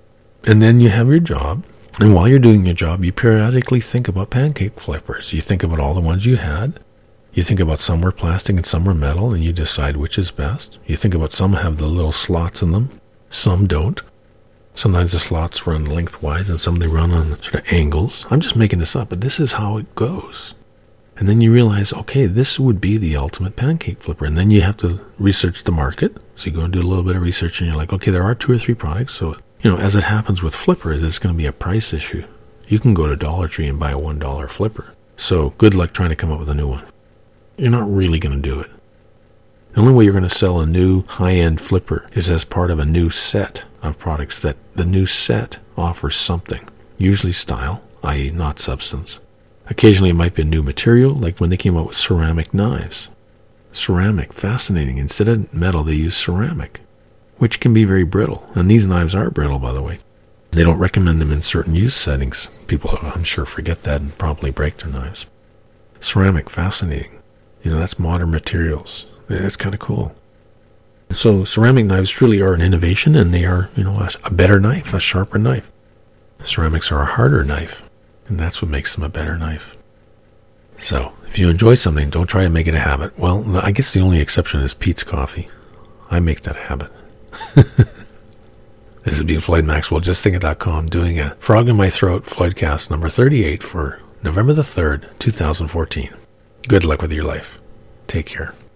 Speaker 1: And then you have your job, and while you're doing your job, you periodically think about pancake flippers. You think about all the ones you had. You think about some were plastic and some were metal, and you decide which is best. You think about some have the little slots in them, some don't. Sometimes the slots run lengthwise and some they run on sort of angles. I'm just making this up, but this is how it goes. And then you realize, okay, this would be the ultimate pancake flipper. And then you have to research the market. So you go and do a little bit of research, and you're like, okay, there are 2 or 3 products. So, as it happens with flippers, it's going to be a price issue. You can go to Dollar Tree and buy a $1 flipper. So good luck trying to come up with a new one. You're not really going to do it. The only way you're going to sell a new high-end flipper is as part of a new set of products that the new set offers something, usually style, i.e. not substance. Occasionally it might be a new material, like when they came out with ceramic knives. Ceramic, fascinating. Instead of metal, they use ceramic, which can be very brittle. And these knives are brittle, by the way. They don't recommend them in certain use settings. People, I'm sure, forget that and promptly break their knives. Ceramic, fascinating. That's modern materials. It's kind of cool. So ceramic knives truly are an innovation, and they are, a better knife, a sharper knife. Ceramics are a harder knife, and that's what makes them a better knife. So if you enjoy something, don't try to make it a habit. Well, I guess the only exception is Peet's Coffee. I make that a habit. This has been Floyd Maxwell, JustThinking.com, doing a Frog in My Throat Floydcast number 38 for November the 3rd, 2014. Good luck with your life. Take care.